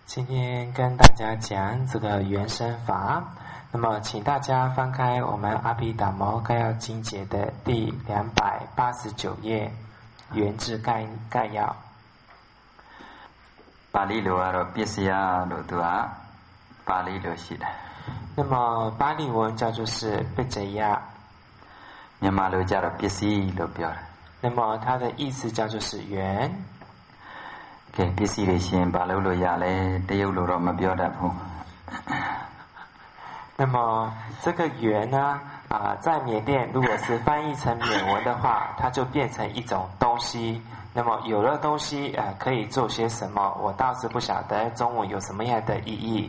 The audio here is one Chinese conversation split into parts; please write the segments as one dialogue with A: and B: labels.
A: 今天跟大家讲这个原生法，那么请大家翻开我们阿毗达摩概要经解的第289页，原字概要。
B: ပါဠိလိုကတော့ပစ္စယလို့သူကပါဠိလိုရှိတယ်
A: 那么巴利文叫做是贝泽亚，
B: မြန်မာလိုကြတော့ပစ္စည်းလို့ပြောတယ်
A: 那么它的意思叫做是缘。
B: ကဲပစ္စည်းတွေရှင်ဘာလို့လို့ရလဲတရုတ်လိုတော့မပြောတတ်ဘူး
A: 那么这个缘呢在缅甸如果是翻译成缅文的话，它就变成一种东西。那么有了东西可以做些什么？我倒是不晓得中文有什么样的意义。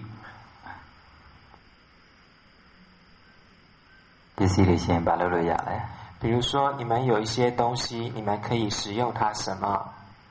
B: ပစ္စည်းတွေရှင်ဘာလို့လို့ရလဲ
A: 比如说你们有一些东西，你们可以使用它什么？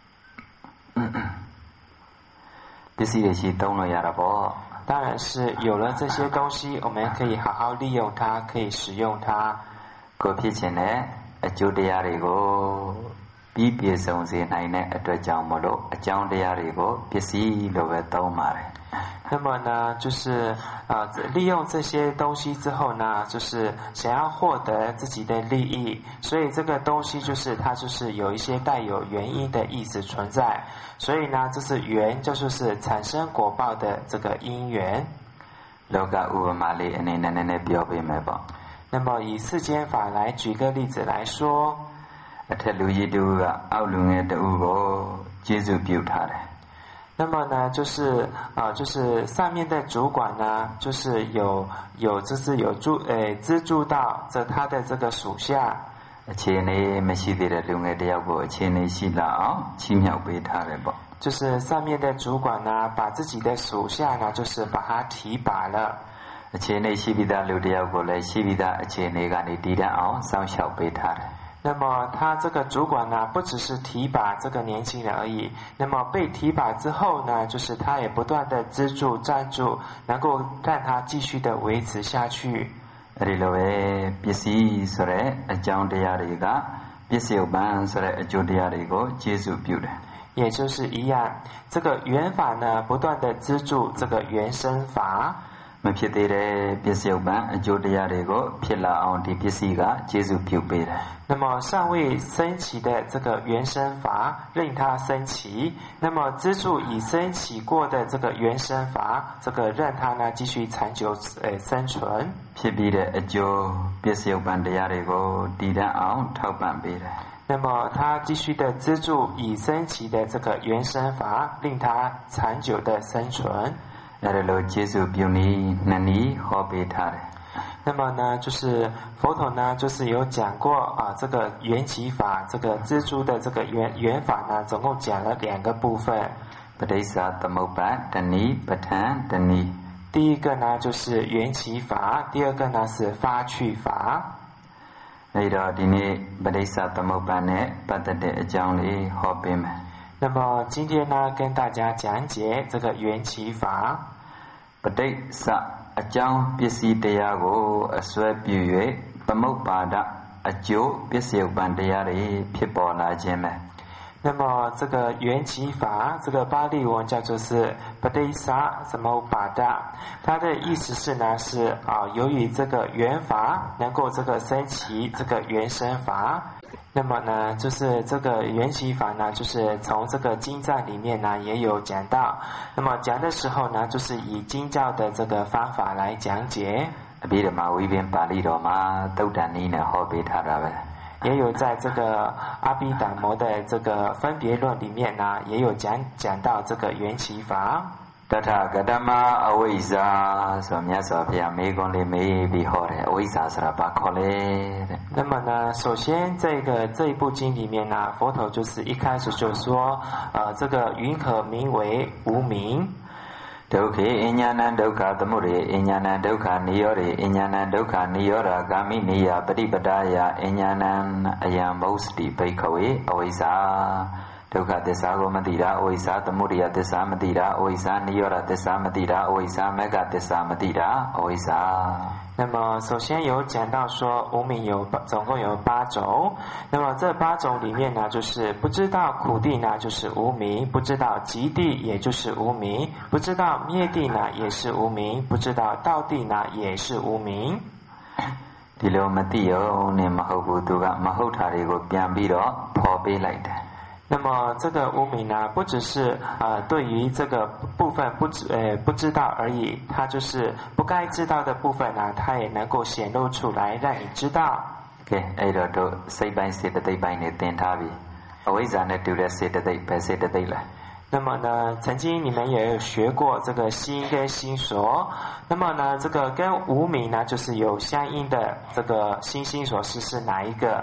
B: ပစ္စည်းတွေရှိသုံးလို့ရတာပေါ့
A: 当然是有了这些东西，我们可以好好利用它，可以使用它。
B: ကိုဖြစ်ခြင်းနဲ့အကျိုးတရားတွေကိုပြီးပြည့်စုံစေနိုင်တဲ့အတွက်ကြောင့်မလို့အကြောင်းတရားတွေကိုပစ္စည်းလိုပဲသုံးပါတယ်
A: 那么呢，就是利用这些东西之后呢，就是想要获得自己的利益，所以这个东西就是它就是有一些带有原因的意思存在，所以呢，这是缘，就是产生果报的这个因缘。
B: လောကဥပမာလေးအနေနဲ့နည်းနည်းပြောပေးမယ်ပေါ့
A: 那么以世间法来举个例子来说，
B: အထက်လူကြီးတူကအောက်လူငယ်တူကိုကျေးဇူးပြုထားတယ်
A: 那么呢，就是上面的主管呢，就是有资助到他的这个属下。
B: အခြေအနေမရှိသေးတဲ့လူငယ်တယောက်ကိုအခြေအနေရှိလာအောင်ချီးမြှောက်ပေးထားတယ်ပေါ့
A: 就是上面的主管呢，把自己的属下呢，就是把他提拔了。
B: အခြေအနေရှိပြီးသားလူတယောက်ကိုလည်းရှိပြီးသားအခြေအနေကနေတည်တံ့အောင်စောင့်ရှောက်ပေးထားတယ်
A: 那么他这个主管呢，不只是提拔这个年轻人而已，那么被提拔之后呢，就是他也不断的资助赞助，能够让他继续的维持下去。
B: အဲ့ဒီလိုပဲပစ္စည်းဆိုတဲ့အကြောင်းတရားတွေကပစ္စယုပ္ပံဆိုတဲ့အကျိုးတရားတွေကိုကျေစုပြုတယ်
A: 也就是一样，这个缘法呢，不断的资助这个原生法。
B: မဖြစ်သေးတဲ့ပစ္စယုပ္ပံအကျိုးတရားတွေကိုဖြစ်လာအောင်ဒီပစ္စည်းကကျေစုပြုပေးတယ်
A: 那么尚未升起的这个原生法，令它升起；那么资助已升起过的这个原生法，这个让它呢继续长久生存。
B: ဖြစ်ပြီးတဲ့အကျိုးပစ္စယုပ္ပံတရားတွေကိုတည်တံ့အောင်ထောက်ပံ့ပေးတယ်
A: 那么它继续的资助已升起的这个原生法，令它长久的生存。
B: အဲ့ဒါလိုကျေစုပြုနည်းနှစ်နည်းဟောပေးထားတယ်
A: 那么呢，就是佛陀呢，就是有讲过这个缘起法，这个蜘蛛的这个缘法呢，总共讲了2个部分。
B: ပဋိစ္စသမုပ္ပါတနည်းပဋ္ဌာန်းတနည်း
A: 第一个呢就是缘起法，第二个呢是发去法。
B: အဲ့တော့ဒီနေ့ပဋိစ္စသမုပ္ပါနဲ့ပတ်သက်တဲ့အကြောင်းလေးဟောပေးမယ်
A: 那么今天呢，跟大家讲解这个缘起法。
B: ပဋိစ္စအကြောင်းပစ္စည်းတရားကိုအစွဲပြု၍သမုပ္ပါဒအကျိုးပစ္စယုပ္ပံတရားတွေဖြစ်ပေါ်လာခြင်းပဲ
A: 那么这个缘起法，这个巴利文叫做是 Padesa Samobada， 它的意思是呢是由于这个缘法能够这个升起这个原生法，那么呢就是这个缘起法呢，就是从这个经藏里面呢也有讲到，那么讲的时候呢，就是以经教的这个方法来讲解。
B: အဘိဓမ္မာဝိပင်ပါဠိတော်မှာသုတ်တန်နည်းနဲ့ဟောပေးထားတာပဲ
A: 也有在这个阿毗达摩的这个分别论里面呢，也有讲到这个缘起法。
B: တထဂတမအဝိဇ္ဇာဆိုမြတ်စွာဘုရားမေးခွန်းလေးမေးပြီးဟောတယ်အဝိဇ္ဇာဆိုတာဘာခေါ်လဲတဲ့
A: 那么呢，首先这一部经里面呢，佛陀就是一开始就说，这个云何名为无明？
B: ဒုက္ခေအညာဏံဒုက္ခသမုဒယအညာဏံဒုက္ခနိရောဓေအညာဏံဒုက္ခနိရောဓဂ ामि နိယပฏิပဒါယအညာဏံအယံမௌစတိဘိက္ခဝေအဝိဇ္ဇာတဒုက္ခသစ္စာကိုမသိတာအဝိဇ္ဇာသမုဒယသစ္စာမသိတာအဝိဇ္ဇာနိရောဓသစ္စာမသိတာအဝိဇ္ဇာမဂ္ဂသစ္စာမသိတာအဝိဇ္ဇာ
A: 那么首先有讲到说无明总共有8种，那么这8种里面呢，就是不知道苦地呢就是无明，不知道极地也就是无明，不知道灭地呢也是无明，不知道道地呢也是无明。
B: ဒီလိုမသိရောနဲ့မဟုတ်ဘူးသူကမဟုတ်တာတွေကိုပြန်ပြီးတော့ဖော်ပေးလိုက်တယ်
A: 那么这个无明呢，不只是对于这个部分不知道而已，它就是不该知道的部分呢，它也能够显露出来，让你知道。
B: ကဲအဲ့တော့တို့စိတ်ပိုင်းစေတသိက်ပိုင်းနဲ့သင်ထားပြီအဝိဇ္ဇာနဲ့တူတဲ့စေတသိက်ပဲစေတသိက်လား
A: 那么呢，曾经你们也有学过这个心跟心所，那么呢，这个跟无明呢，就是有相应的这个心所是哪一个？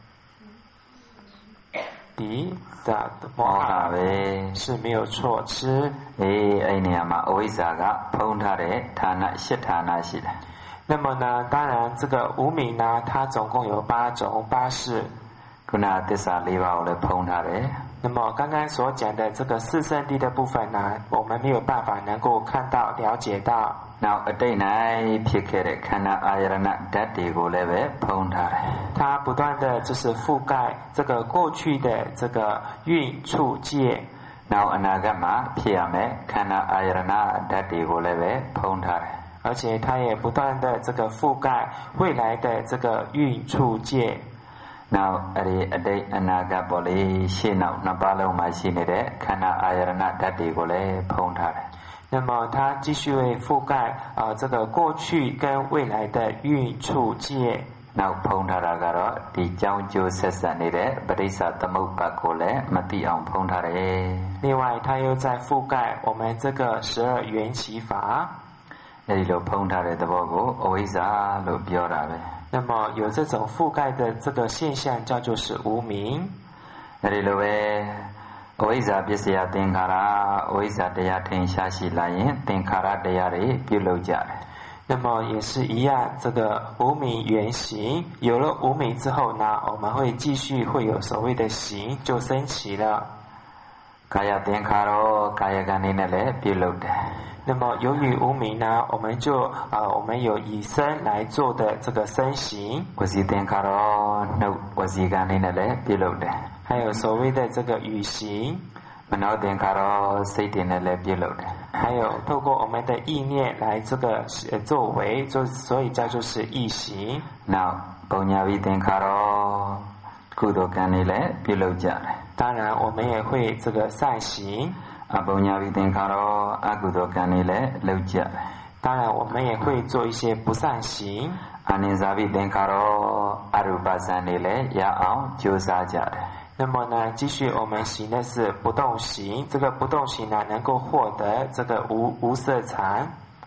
A: 第的
B: မောဟပဲ
A: 是没有错，吃。
B: အဲ့နေရာမှာအဝိဇ္ဇာကဖုံးထားတဲ့ဌာန8ဌာနရှိတယ်
A: 那么呢，当然这个无明呢，它总共有8种8事。
B: ခုနသစ္စာ4ပါးကိုလည်းဖုံးထားတယ်
A: 那么刚刚所讲的这个四圣谛的部分呢，我们没有办法能够看到了解到。
B: နောက်အတိတ်၌ဖြစ်ခဲ့တဲ့ခန္ဓာအာယရဏဓာတ်တွေကိုလည်းပဲဖုံးထားတယ်
A: 它不断的就是覆盖这个过去的这个蕴处界。
B: နောက်အနာဂတ်မှာဖြစ်ရမယ်ခန္ဓာအာယရဏဓာတ်တွေကိုလည်းပဲဖုံးထားတယ်
A: 而且它也不断的这个覆盖未来的这个蕴处界。
B: နောက်အဲ့ဒီအတိတ်အနာဂတ်ပေါ်လေရှင်းနောက်နှစ်ပါးလုံးမှာရှိနေတဲ့ခန္ဓာအာယရဏဓာတ်တွေကိုလည်းဖုံးထားတယ်
A: 那么它继续会覆盖这个过去跟未来的蕴处界。
B: နောက်ဖုံးထားတာကတော့ဒီကြောင်းကျိုးဆက်ဆက်နေတဲ့ပဋိစ္စသမုပ္ပါဒ်ကိုလည်းမသိအောင်ဖုံးထားတယ်
A: 另外它又在覆盖我们这个12缘起法。
B: အဲဒီလိုဖုံးထားတဲ့သဘောကိုအဝိဇ္ဇာလို့ပြောတာပဲ
A: 那么有这种覆盖的这个现象叫做是无明。
B: အဲဒီလိုပဲအဝိဇ္ဇာပစ္စယသင်္ခါရအဝိဇ္ဇာတရားထင်ရှားရှိလာရင်သင်္ခါရတရားတွေပြုလုပ်ကြတယ်
A: 那么也是一样，这个无明原形有了无明之后呢，我们会继续会有所谓的行就升起了。
B: ကာယသင်္ခါရကာယကံနေနဲ့လည်းပြုလုပ်တယ်
A: 那么由于无明呢，我们就我们有以身来做的这个身形。
B: ဝစီသင်္ခါရနှုတ်ဝစီကံနေနဲ့လည်းပြုလုပ်တယ်
A: 还有所谓的这个语行。
B: မနောသင်္ခါရစိတ်တွေနဲ့လည်းပြုလုပ်တယ်
A: 还有透过我们的意念来这个作为，所以叫做是意行。
B: နောက်ပုံညာဝိသင်္ခါရကုသိုလ်ကံတွေလည်းပြုလုပ်ကြတယ်
A: 当然我们也会这个善行。
B: အပုံညာဝိသင်္ခါရအကုသိုလ်ကံတွေလည်းလုပ်ကြတယ်
A: 当然我们也会做一些不善行。
B: အာနိဇာဝိသင်္ခါရအရူပဇံတွေလည်းရအောင်ကြိုးစားကြတယ်
A: 那么呢，继续我们行的是不动行，这个不动行呢，能够获得这个无色禅。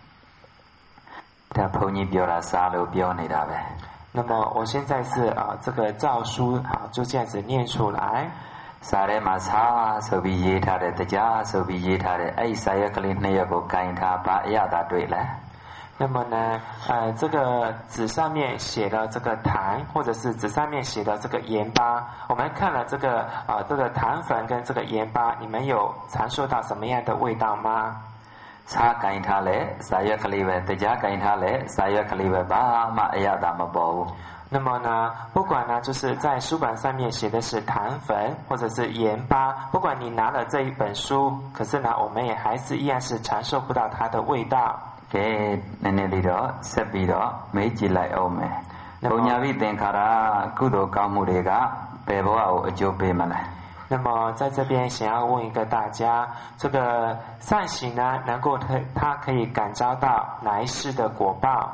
B: ဒါဘုန်းကြီးပြောတာစားလို့ပြောနေတာပဲ
A: 那么我现在是这个照书就这样子念出来。
B: စာထဲမှာစာဆိုပြီးရေးထားတယ်တရားဆိုပြီးရေးထားတယ်အဲ့ဒီစာရွက်ကလေး2ရက်ကိုကင်ထားပါအရသာတွေ့လဲ
A: 那么呢，这个纸上面写的这个糖，或者是纸上面写的这个盐巴，我们看了这个这个糖粉跟这个盐巴，你们有尝受到什么样的味道吗？
B: စာကင်ထားလဲစာရွက်ကလေးပဲတရားကင်ထားလဲစာရွက်ကလေးပဲဘာမှအရသာမပေါ်ဘူး
A: 那么呢，不管呢，就是在书本上面写的是糖粉或者是盐巴，不管你拿了这一本书，可是呢，我们也还是一样是尝受不到它的味道。
B: ကဲနည်းနည်းလေးတော့ဆက်ပြီးတော့မေးကြည့်လိုက်အောင်မယ်။ဘုံညာဝိသင်္ခါရကုသိုလ်ကောင်းမှုတွေကဘယ်ဘဝကိုအကျိုးပေးမလဲ။
A: 那么在这边想要问一个大家，这个善行呢，能够它可以感召到哪一世的果报？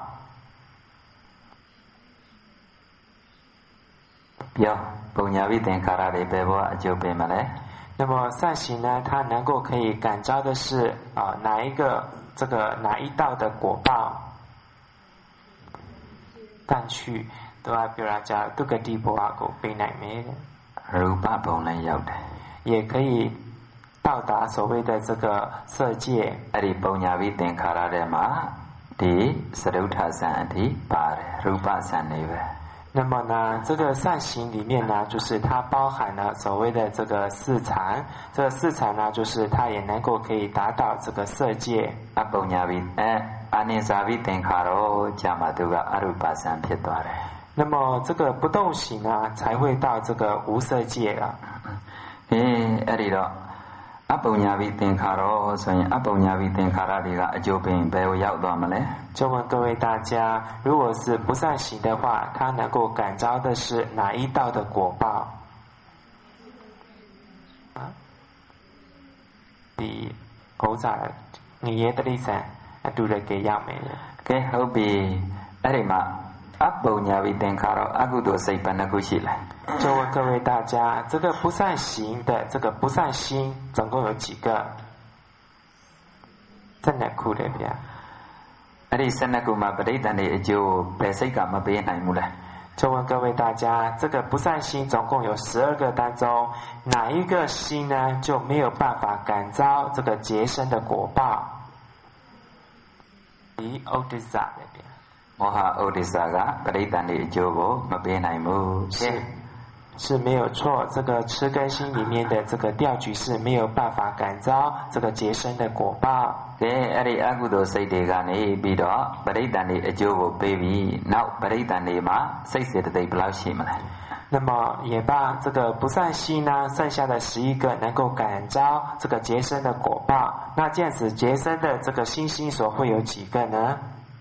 B: ပြောဘုံညာဝိသင်္ခါရတွေဘယ်ဘဝအကျိုးပေးမလဲ။
A: 那么善行呢，它能够可以感召的是哪一个这个哪一道的果报？但去都要表达叫杜个地波啊，狗被奶没的。
B: ရူပဘုံလည်းရောက်တယ်
A: 也可以到达所谓的这个色界。
B: အဲ့ဒီပုံညာဝိသင်္ခါရထဲမှာဒီသရုဋ္ဌဇံအထိပါတယ်ရူပဇံတွေပဲ
A: 那么呢，这个善行里面呢，就是它包含了所谓的这个四禅。这个四禅呢，就是它也能够可以达到这个色界。
B: 阿ปุญญวิอานิสาวิသင်္ခါရောကြာမှသူကအရူပဆံဖြစ်သွားတယ်。
A: 那么这个不动行呢，才会到这个无色界了。
B: အဲ့ဒီတော့အပုญญวิသင်္ခါရောဆိုရင်အပုญญวิသင်္ခါရတွေကအကျိုးပေးဘယ်ကိုရောက်သွားမလဲ？
A: 就问各位大家，如果是不善行的话，它能够感召的是哪一道的果报？第偶咋你爷的例子，读了给要没了。
B: ကဲဟုတ်ပြီအဲ့ဒီမှာအပုญญวิသင်္ခါရောအကုသိုလ်စိတ်ဘယ်နှခုရှိလဲ？
A: 就问各位大家，这个不善行的这个不善心总共有几个？真的哭的ဗျာ。
B: အဲ့ဒီ12ခုမှာပဋိသန္ဓေအကျိုးဘယ်စိတ်ကမပေးနိုင်ဘူးလဲ？
A: 就问各位大家，这个不善心总共有12个当中，哪一个心呢就没有办法感召这个结生的果报？ဒီဥဒိစ္စပဲဗျာ。
B: မောဟဥဒိစ္စကပဋိသန္ဓေအကျိုးကိုမပေးနိုင်ဘူး。
A: 是没有错，这个痴根心里面的这个调举是没有办法感召这个结生的果报。
B: အဲ့ဒီအကုသိုလ်စိတ်တွေကနေပြီးတော့ပဋိသန္ဓေအကျိုးကိုပေးပြီးနောက်ပဋိသန္ဓေမှာစိတ်စေတသိက်ဘယ်လောက်ရှိမလဲ？
A: 那么也把这个不善心呢，剩下的11个能够感召这个结生的果报。那这样子结生的这个心所会有几个呢？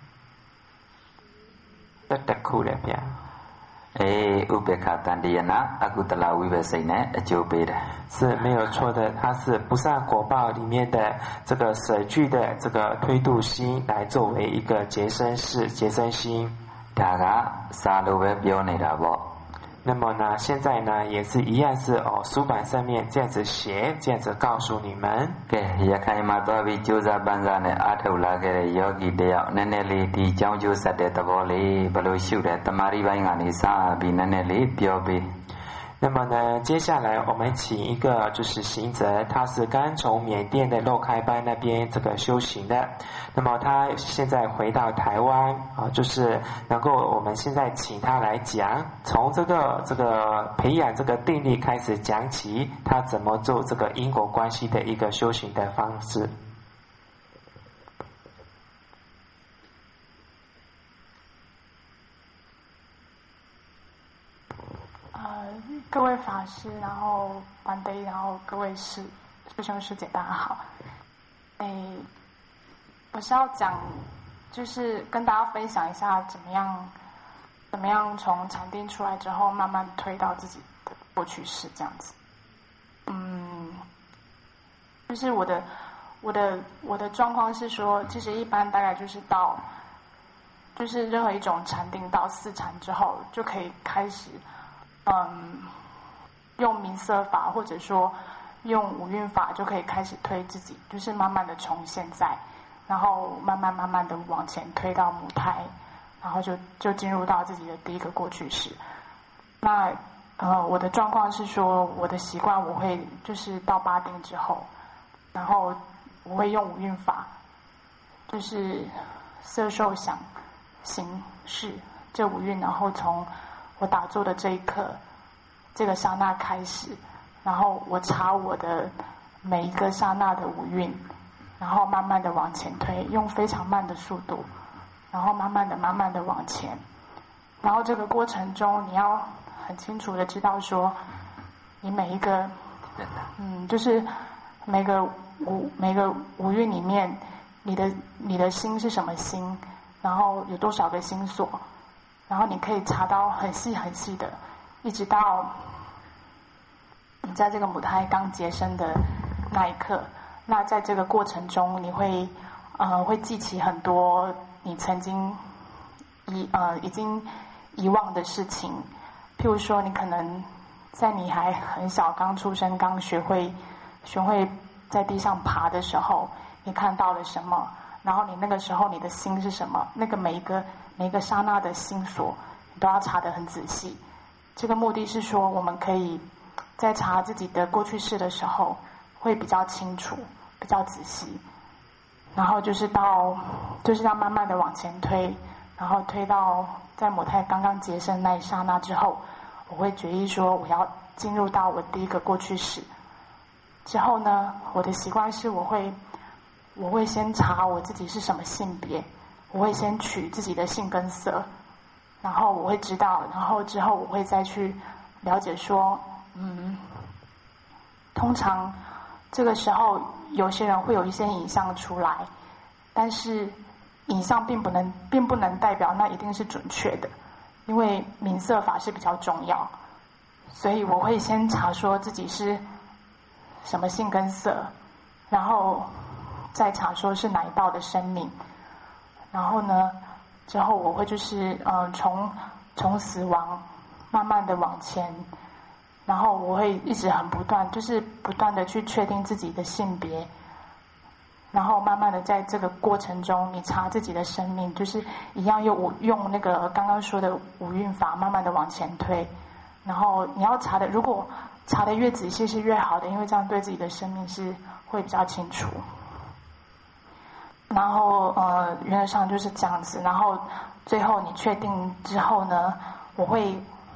A: 这酷了ဗျာ。
B: ဥပေက္ခတန်တယနာအကုတလဝိပစိတ်နဲ့အကျိုးပေးတယ်。
A: 是没有错的，它是不善果报里面的这个舍具的这个推度心来作为一个结生事结生心。
B: ဒါကစာလိုပဲပြောနေတာပေါ့。
A: 那么呢，现在呢也是一样是书板上面这样子写，这样子告诉你们。
B: ကဲရခိုင်မှာသွားပြီးကြိုးစားပန်းစားနဲ့အားထုတ်လာခဲ့တဲ့ယောဂီတယောက်နည်းနည်းလေးဒီကြောင်းကျိုးဆက်တဲ့သဘောလေးဘယ်လိုရှုတဲ့တမာရီပိုင်းကနေစပြီးနည်းနည်းလေးပြောပေး。
A: 那么呢，接下来我们请一个就是行者，他是刚从缅甸的肉开班那边这个修行的，那么他现在回到台湾啊，就是能够我们现在请他来讲，从这个培养这个定力开始讲起，他怎么做这个因果关系的一个修行的方式。
C: 各位法师，然后班队，然后各位师兄师姐，大家好。我是要讲，就是跟大家分享一下怎么样从禅定出来之后，慢慢推到自己的过去式这样子。就是我的状况是说，其实一般大概就是到，就是任何一种禅定到4禅之后，就可以开始。用明色法或者说用五蕴法就可以开始推自己，就是慢慢的从现在，然后慢慢的往前推到母胎，然后就进入到自己的第一个过去式。那我的状况是说，我的习惯我会就是到8定之后，然后我会用五蕴法，就是色受想行识这5蕴，然后从我打坐的这一刻，这个刹那开始，然后我查我的每一个刹那的5蕴，然后慢慢的往前推，用非常慢的速度，然后慢慢的往前，然后这个过程中你要很清楚的知道说，你每一个就是每个五蕴里面，你的心是什么心，然后有多少个心所。然后你可以查到很细很细的，一直到你在这个母胎刚结生的那一刻。那在这个过程中，你会记起很多你曾经已经遗忘的事情。譬如说，你可能在你还很小，刚出生，刚学会在地上爬的时候，你看到了什么？然后你那个时候你的心是什么？那个每一个刹那的心所，你都要查得很仔细。这个目的是说，我们可以在查自己的过去式的时候，会比较清楚、比较仔细。然后就是要慢慢的往前推， 然后推到在母胎刚刚结生那一刹那之后，我会决意说我要进入到我第一个过去式。之后呢，我的习惯是我会先查我自己是什么性别，我会先取自己的性跟色，然后我会知道，然后之后我会再去了解说，通常这个时候有些人会有一些影像出来，但是影像并不能代表那一定是准确的，因为明色法是比较重要，所以我会先查说自己是什么性跟色，然后再查说是哪一道的生命，然后呢，之后我会就是从死亡慢慢的往前，然后我会一直很不断的去确定自己的性别，然后慢慢的在这个过程中，你查自己的生命，就是一样用那个刚刚说的五蕴法，慢慢的往前推。然后你要查的，如果查的越仔细是越好的，因为这样对自己的生命是会比较清楚。然后原则上就是这样子。然后最后你确定之后呢，我会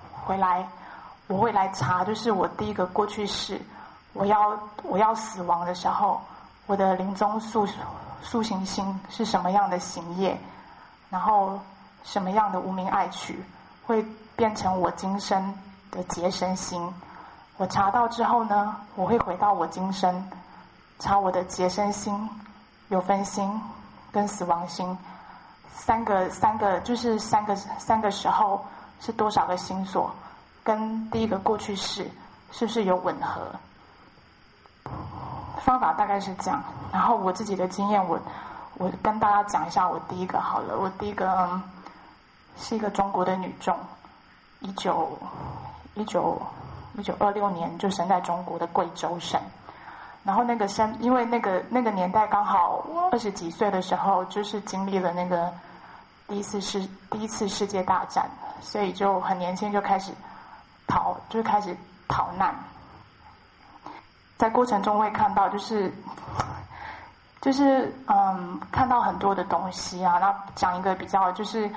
C: 来查，就是我第一个过去式，我要死亡的时候，我的临终塑行心是什么样的行业，然后什么样的无明爱取会变成我今生的结生心。我查到之后呢，我会回到我今生查我的结生心、有分心跟死亡心，三个就是三个时候是多少个心所，跟第一个过去式是不是有吻合？方法大概是这样。然后我自己的经验，我跟大家讲一下我第一个好了。我第一个是一个中国的女众，1926年就生在中国的贵州省。然后因为那个年代刚好20几岁的时候，就是经历了那个第一次世界大战，所以就很年轻就开始逃难。在过程中会看到看到很多的东西啊。然后讲一个比较就是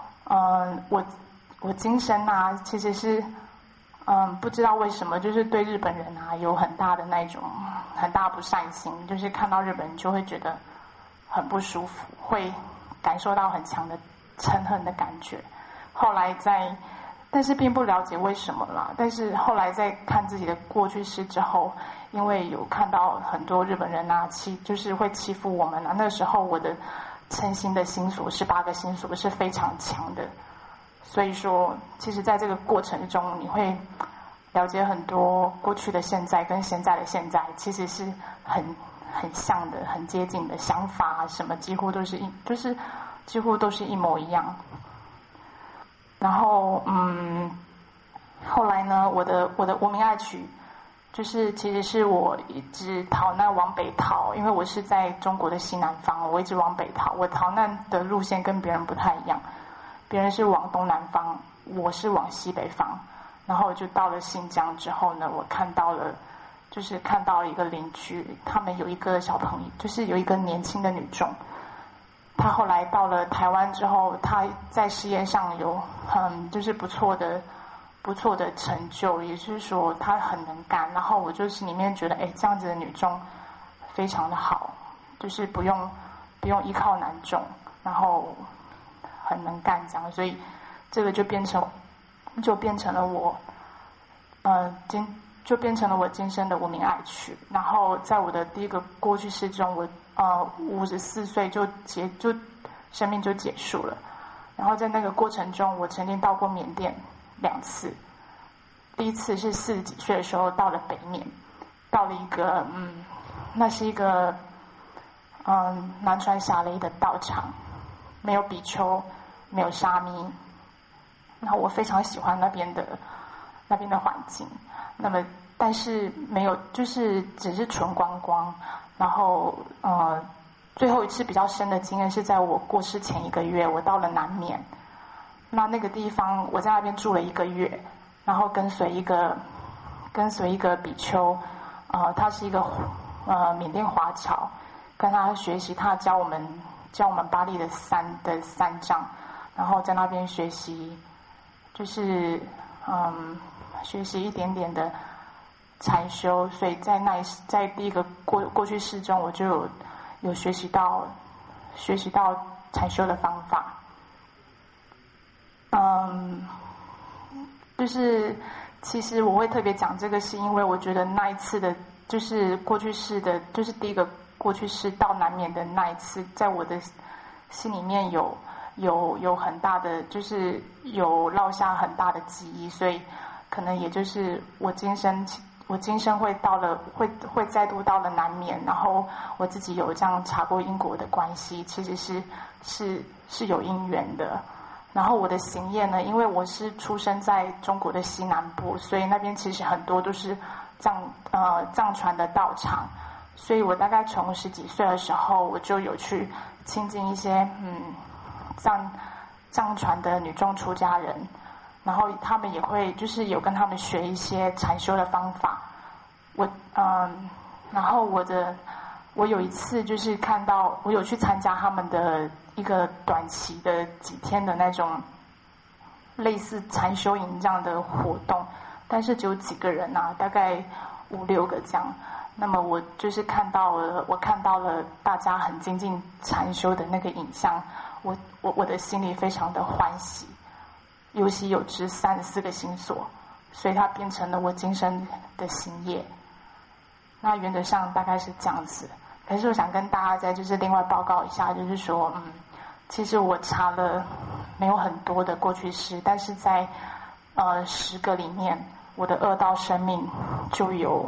C: 我今生啊，其实是不知道为什么，就是对日本人啊有很大的那种很大不善心，就是看到日本人就会觉得很不舒服，会感受到很强的嗔恨的感觉。后来但是并不了解为什么啦。但是后来在看自己的过去式之后，因为有看到很多日本人啊就是会欺负我们啊，那时候我的嗔心的心所18个心所是非常强的。所以说其实在这个过程中，你会了解很多过去的现在跟现在的现在其实是很像的，很接近的想法什么几乎都是一模一样。然后后来呢，我的无明爱取就是其实是我一直逃难往北逃，因为我是在中国的西南方，我一直往北逃。我逃难的路线跟别人不太一样，别人是往东南方，我是往西北方。然后就到了新疆之后呢，我看到了一个邻居，他们有一个小朋友，就是有一个年轻的女众。她后来到了台湾之后，她在事业上有就是不错的成就，也就是说她很能干。然后我就心里面觉得，这样子的女众非常的好，就是不用依靠男众，然后很能干这样。所以这个就变成了我今生的无明爱取。然后在我的第一个过去式中，我54岁就生命就结束了。然后在那个过程中，我曾经到过缅甸2次。第一次是40几岁的时候到了北缅，到了一个那是一个南传霞雷的道场，没有比丘，没有沙弥。然后我非常喜欢那边的环境。那么但是没有，就是只是纯观光。然后最后一次比较深的经验是在我过世前1个月，我到了南缅。那个地方我在那边住了1个月，然后跟随一个比丘，他是一个缅甸华侨，跟他学习，他教我们巴利的三藏。 然后在那边学习，就是学习一点点的禅修，所以在第一个过去式中，我就有学习到禅修的方法。就是其实我会特别讲这个，是因为我觉得那一次的，就是过去式的，就是第一个过去式到南缅的那一次，在我的心里面有很大的，就是有烙下很大的记忆，所以可能也就是我今生会再度到了南缅，然后我自己有这样查过因果的关系，其实是有因缘的。然后我的行业呢，因为我是出生在中国的西南部，所以那边其实很多都是藏传的道场，所以我大概从10几岁的时候，我就有去亲近一些藏传的女众出家人，然后他们也会就是有跟他们学一些禅修的方法。然后我有一次就是看到我有去参加他们的一个短期的几天的那种类似禅修营这样的活动，但是只有几个人啊，大概5、6个这样。那么我就是看到了大家很精进禅修的那个影像，我的心里非常的欢喜，尤其有知34个心所，所以它变成了我今生的行业。那原则上大概是这样子。可是我想跟大家再就是另外报告一下，就是说其实我查了没有很多的过去式，但是在10个里面，我的恶道生命就有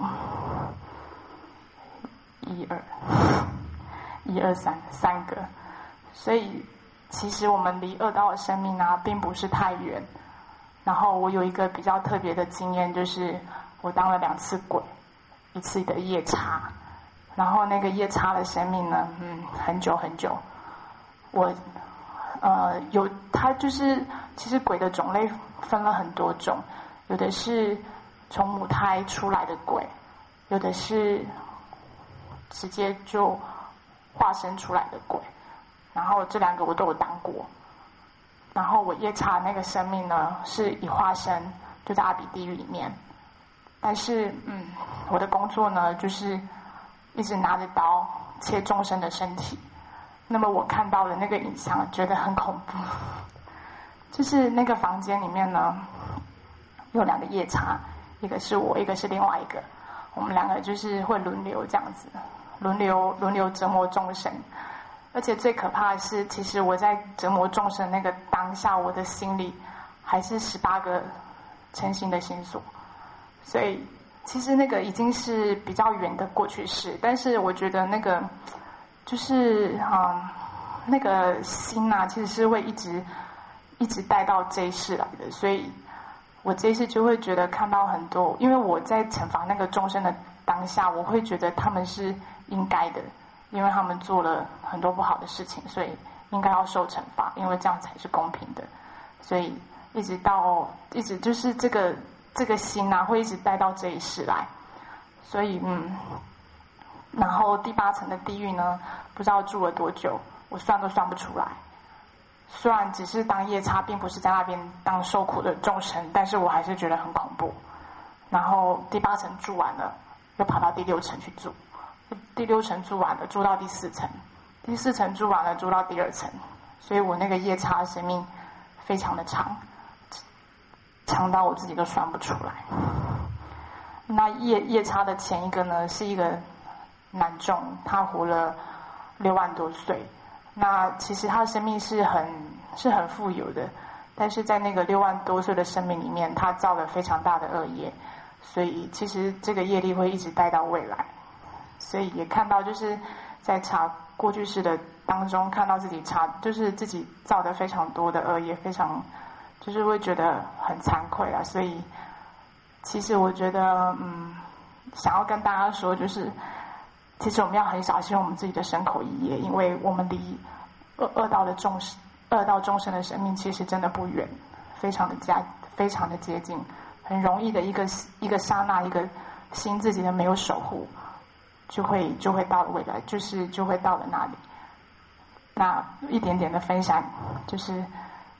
C: 1、2、3个，所以其实我们离恶道的生命啊并不是太远。然后我有一个比较特别的经验，就是我当了2次鬼，1次的夜叉，然后那个夜叉的生命呢，很久很久。我它就是其实鬼的种类分了很多种，有的是从母胎出来的鬼，有的是直接就化身出来的鬼，然后这2个我都有当过。然后我夜叉那个生命呢，是一化身就在阿鼻地狱里面，但是我的工作呢，就是一直拿着刀切众生的身体。那么我看到的那个影像，觉得很恐怖。就是那个房间里面呢，有2个夜叉，一个是我，一个是另外一个。我们2个就是会轮流这样子，轮流折磨众生。而且最可怕的是，其实我在折磨众生那个当下，我的心里还是18个嗔心的心所。所以其实那个已经是比较远的过去式，但是我觉得那个就是那个心啊，其实是会一直带到这一世来的。所以我这一世就会觉得看到很多，因为我在惩罚那个众生的当下，我会觉得他们是应该的，因为他们做了很多不好的事情，所以应该要受惩罚，因为这样才是公平的。所以一直就是这个心啊，会一直带到这一世来。所以然后第8层的地狱呢，不知道住了多久，我算都算不出来。虽然只是当夜叉，并不是在那边当受苦的众生，但是我还是觉得很恐怖。然后第8层住完了，又跑到第6层去住，第6层住完了，住到第4层，第4层住完了，住到第2层。所以我那个夜叉的生命非常的长到我自己都算不出来。那夜叉的前一个呢，是一个男众，他活了6万多岁。那其实他的生命是很富有的，但是在那个6万多岁的生命里面，他造了非常大的恶业，所以其实这个业力会一直带到未来。所以也看到就是在查过去式的当中，看到自己就是自己造的非常多的恶业，非常就是会觉得很惭愧啊。所以其实我觉得想要跟大家说，就是其实我们要很小心我们自己的身口意业，因为我们离恶道众生的生命其实真的不远，非常的接近，很容易的一个刹那，一个心自己的没有守护，就会到了未来，就会到了那里。那一点点的分享，就是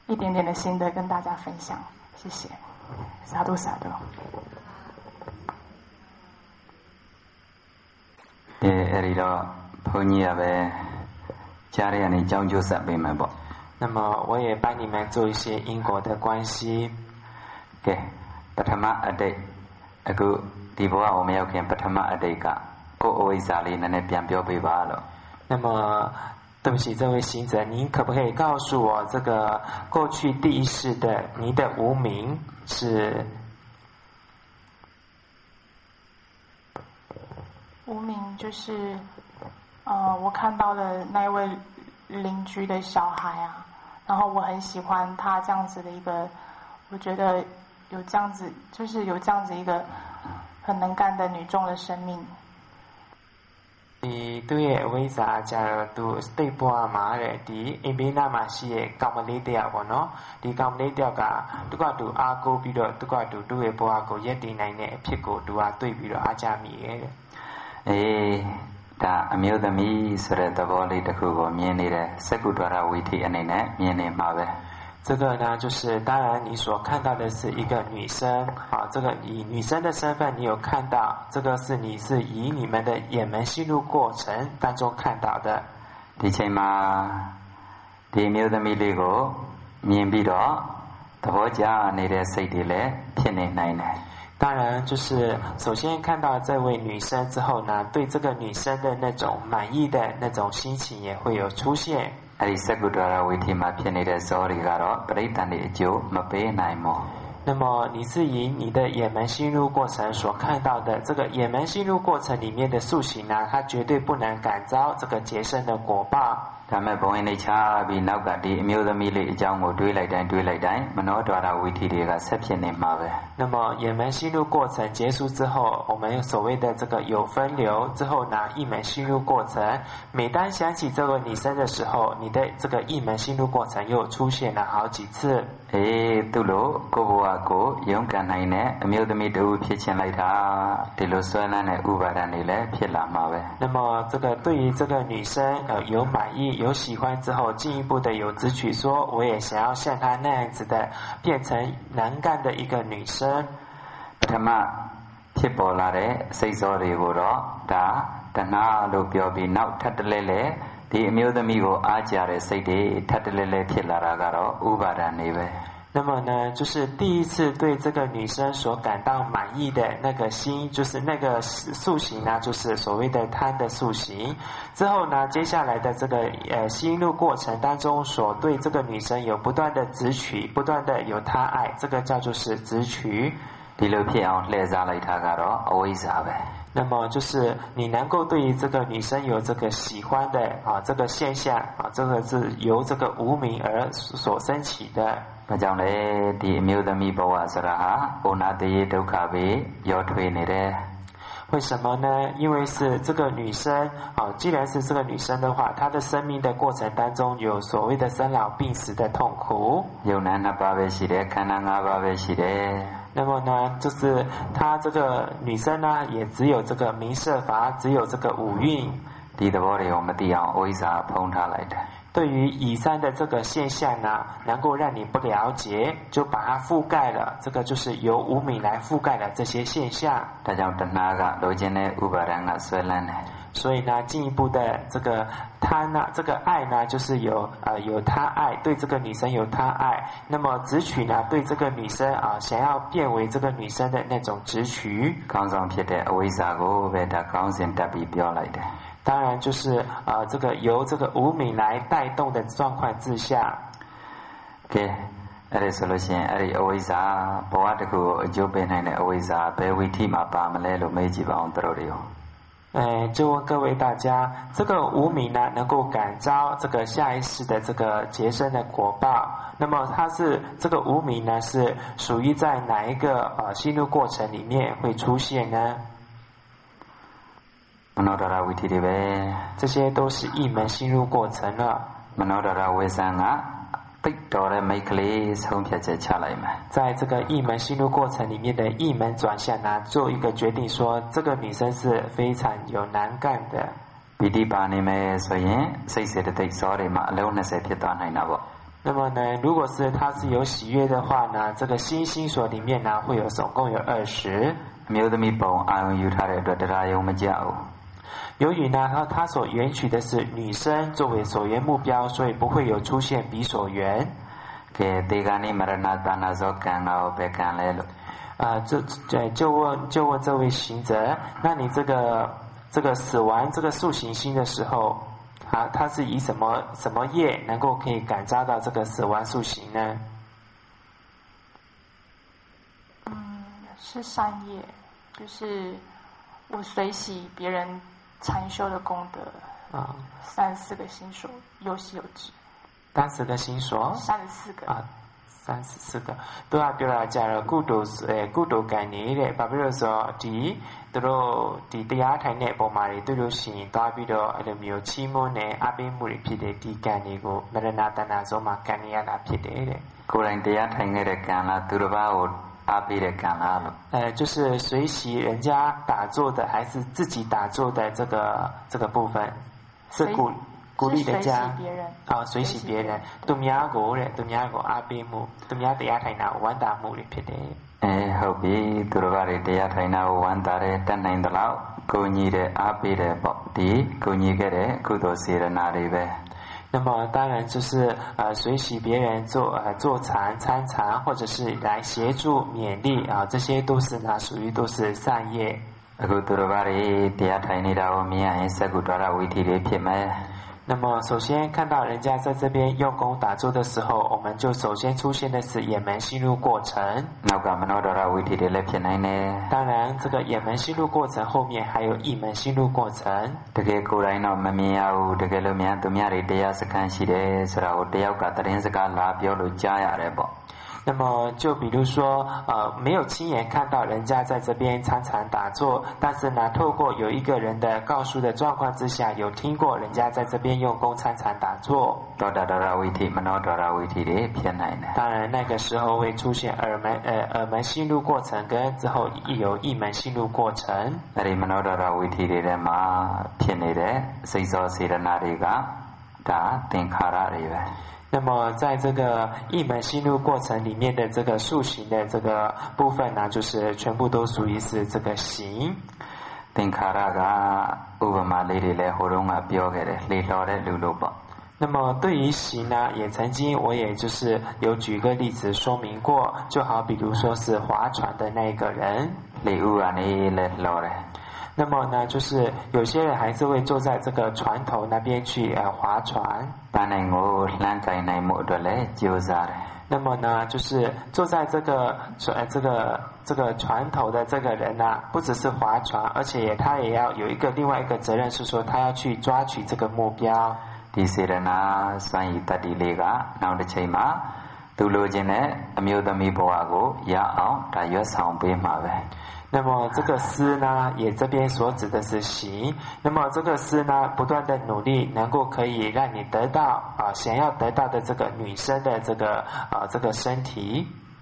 C: 一点点的心得跟大家分享，谢谢，萨多萨多。
B: အဲ့ဒီတော့ဘုန်းကြီးကပဲကြားရတဲ့ကြောင်းကျိုးဆက်ပေးမယ်ပေါ့
A: 那么我也帮你们做一些因果的关系。
B: ကဲပထမအတိတ်အခုဒီဘဝကိုမရောက်ခင်ပထမအတိတ်ကကိုယ်အဝိဇ္ဇာလေးနည်းနည်းပြန်ပြောပေးပါလို့
A: 那么对不起，这位行者，您可不可以告诉我，这个过去第一世的您的无名是？
C: 无名就是，我看到了那一位邻居的小孩啊，然后我很喜欢他这样子的一个，我觉得有这样子，就是有这样子一个很能干的女众的生命。
A: ဒီသူ့ရဲ့အဝိဇ္ဇာကြတော့သူစတိတ်ဘွားမှာတဲ့ဒီအိမ်ဘေးနားမှာရှိတဲ့ကောင်မလေးတယောက်ပေါ့နော်ဒီကောင်မလေးတယောက်ကသူကသူအားကိုးပြီးတော့သူကသူ့ရဲ့ဘွားကိုရက်တည်နိုင်တဲ့အဖြစ်ကိုသူကတွေ့ပြီးတော့အားကြမိရဲ့တဲ့
B: အေးဒါအမျိုးသမီးဆိုတဲ့သဘောလေးတစ်ခုကိုမြင်နေတဲ့စက္ကုဒ္ဒရာဝိထိအနေနဲ့မြင်နေမှာပဲ
A: 这个呢，就是当然你所看到的是一个女生啊，这个以女生的身份，你有看到这个是你是以你们的眼门心路过程当中看到的。
B: ဒီချိန်မှာဒီမျိုးသမီးလေးကိုမြင်ပြီးတော့သဘောကျနေတဲ့စိတ်တွေလည်းဖြစ်နေနိုင်တယ်。
A: 当然，就是首先看到这位女生之后呢，对这个女生的那种满意的那种心情也会有出现。
B: အဲ့ဒီစက္ကုဒ္ဒရာဝိထိမှာဖြစ်နေတဲ့ဇောတွေကတော့ပရိသတ်တွေအကျိုးမပေးနိုင်ဘူး
A: 那么你是以你的眼门心路过程所看到的这个眼门心路过程里面的塑形呢，它绝对不能感召这个结生的果报。
B: ဒါမဲ့ဘုံနေချပြီးနောက်ကဒီအမျိုးသမီးလေးအကြောင်းကိုတွေးလိုက်တိုင်းမနောဒွါရဝိထိတွေကဆက်ဖြစ်နေမှာပဲ
A: 那么眼门心路过程结束之后，我们所谓的这个有分流之后呢，一门心路过程，每当想起这个女生的时候，你的这个一门心路过程又出现了好几次。
B: သူ့လိုကိုဘဝကိုရုန်းကန်နိုင်တဲ့အမျိုးသမီးတူဖြစ်ချင်လိုက်တာဒီလိုဆွဲလန်းတဲ့ဥပါဒဏ်တွေလည်းဖြစ်လာမှာပဲ
A: 那么这个对于这个女生有满意有喜欢之后，进一步的有执取说，我也想要像她那样子的变成能干的一个女生。
B: ပထမဖြစ်ပေါ်လာတဲ့စိတ်စောတွေကိုတော့ဒါတဏှာလို့ပြောပြီးနောက်ထပ်တလဲလဲဒီအမျိုးသမီးကိုအားကြတဲ့စိတ်တွေထပ်တလဲလဲဖြစ်လာတာကတော့ဥပါဒဏ်တွေပဲ
A: 那么呢，就是第一次对这个女生所感到满意的那个心，就是那个塑形呢，就是所谓的贪的塑形。之后呢，接下来的这个心路过程当中，所对这个女生有不断的执取，不断的有他爱，这个叫做是执取。
B: ဒီလိုဖြစ်အောင်လှည့်စားလိုက်တာကတော့အဝိဇ္ဇာပဲ
A: 那么就是你能够对于这个女生有这个喜欢的这个现象这个是由这个无明而所升起的。
B: ဘာကြောင့်လဲဒီအမျိုးသမီးဘဝဆိုတာဟာဩနာတရေဒုက္ခပဲရောထွေးနေတယ်
A: 为什么呢？因为是这个女生既然是这个女生的话，她的生命的过程当中有所谓的生老病死的痛苦。
B: ယုံနာနှစ်ပါးပဲရှိတယ်ခန္ဓာ၅ပါးပဲရှိတယ်
A: 那么呢，就是她这个女生呢，也只有这个明色法，只有这个五蕴。
B: ဒီသဘောတွေကိုမသိအောင်အဝိဇ္ဇာဖုံးထားလိုက်တယ်
A: 对于以上的这个现象呢，能够让你不了解，就把它覆盖了。这个就是由无明来覆盖了这些现象。
B: ဒါကြောင့်တဏှာကလိုချင်တဲ့ဥပါဒံကဆွဲလန်းတယ်
A: 所以呢，进一步的这个贪呢，这个爱呢，就是有他爱，对这个女生有他爱。那么执取呢，对这个女生想要变为这个女生的那种执取。
B: ခေါင်းဆောင်ဖြစ်တဲ့အဝိဇ္ဇာကိုပဲဒါခေါင်းစဉ်တက်ပြီးပြောလိုက်တယ်
A: 当然就是这个由这个无明来带动的状况之下。
B: ကဲအဲ့ဒါဆိုလို့ရှိရင်အဲ့ဒီအဝိဇ္ဇာဘဝတစ်ခုကိုအကျိုးပေးနိုင်တဲ့အဝိဇ္ဇာဘယ်ဝိထိမှာပါမလဲလို့မေးကြည့်ပါအောင်တို့တွေကို
A: 就问各位大家，这个无明呢，能够感召这个下一世的这个结生的果报。那么它是这个无明呢，是属于在哪一个心路过程里面会出现呢？
B: မနောဒရာဝိထိတွေပဲ
A: 这些都是一门心路过程了。
B: မနောဒရာဝိဇ္ဇာကပိတ်တော်တဲ့မိတ်ကလေးဆုံးဖြတ်ချက်ချလိုက်မယ်
A: 在这个一门心路过程里面的一门转向呢，做一个决定说，这个女生是非常有能干的。
B: ပီတိပါနေမယ်ဆိုရင်စိတ်စေတသိက်စောတွေမှာအလုံး20ဖြစ်သွားနိုင်တာပေါ့
A: 那那么呢，如果是他是有喜悦的话呢，这个心心所里面呢会有总共有20。
B: မျိုးသမီးပုံအာရုံယူထားတဲ့အတွက်တရားယုံမကြဘူး。
A: 由于呢，他所缘取的是女生作为所缘目标，所以不会有出现彼所缘。
B: ကဲဒေဂာနိမရဏတဏ္ဍဇောကံရောဘယ်ကံလဲလို့
A: 就问这位行者，那你这个死完这个塑形心的时候，他是以什么业能够可以感召到这个死完塑形呢？
C: 是善业，就是我随喜别人禅修的功德34个心所，有喜有止。
A: 30个心所
C: 34个
A: 34个都要ပြောတာကြတော့ကုသိုလ်ကံနေတဲ့ဘာဖြစ်လို့ဆိုတော့သူတို့ဒီတရားထိုင်တဲ့ပုံမှာတွေတွေ့လို့ရှိရင်သွားပြီးတော့အဲ့လိုမျိုးချီးမွမ်းတယ်အပေးမှုတွေဖြစ်တဲ့ဒီကံတွေကိုမရဏတဏ္ဍဇောမှာကံရတာဖြစ်တယ်တဲ့
B: ကိုယ်တိုင်တရားထိုင်ခဲ့တဲ့ကံလားသူတစ်ပါးကိုအားပေးတဲ့ကံလားလို့
A: 就是随喜人家打坐的还是自己打坐的这个部分是鼓励人家随喜别人သူများကိုအားပေးမှုသူများတရားထိုင်တာဝမ်းသာမှုတွေဖြစ်တယ်
B: ဟုတ်ပြီသူတို့ကတရားထိုင်တာကိုဝမ်းသာတယ်တတ်နိုင်သလောက်ကိုညီတဲ့အားပေးတယ်ပေါ့ဒီကိုညီခဲ့တဲ့ကုသိုလ်စေရနာတွေပဲ
A: 那么当然就是随喜别人做禅参禅或者是来协助勉励这些都是呢属于都是善业
B: အခုသူတို့ကတရားထိုင်နေတာကိုမြင်ရရင်စက္ကုဒ္ဒရဝိသီတွေဖြစ်မယ်
A: 那么首先看到人家在这边用功打坐的时候，我们就首先出现的是眼门心路过程。当然，这个眼门心路过程后面还有意门心路过程。那么就比如说没有亲眼看到人家在这边参禅打坐，但是呢透过有一个人的告诉的状况之下，有听过人家在这边用功参禅打坐，当然那个时候会出现耳门心路过程跟之后有意门心路过程那么在这个意门心路过程里面的这个塑形的这个部分呢，就是全部都属于是这个形。那么对于形呢，也曾经我也就是有举个例子说明过，就好比如说是划船的那个人。那么呢，就是有些人还是会坐在这个船头那边去划船。那么呢，就是坐在这个船头的这个人呢，不只是划船，而且他也要有另外一个责任，是说他要去抓取这个目标。那么这个思呢，也这边所指的是行。那么这个思呢，不断的努力，能够可以让你得到想要得到的这个女生的这个身体。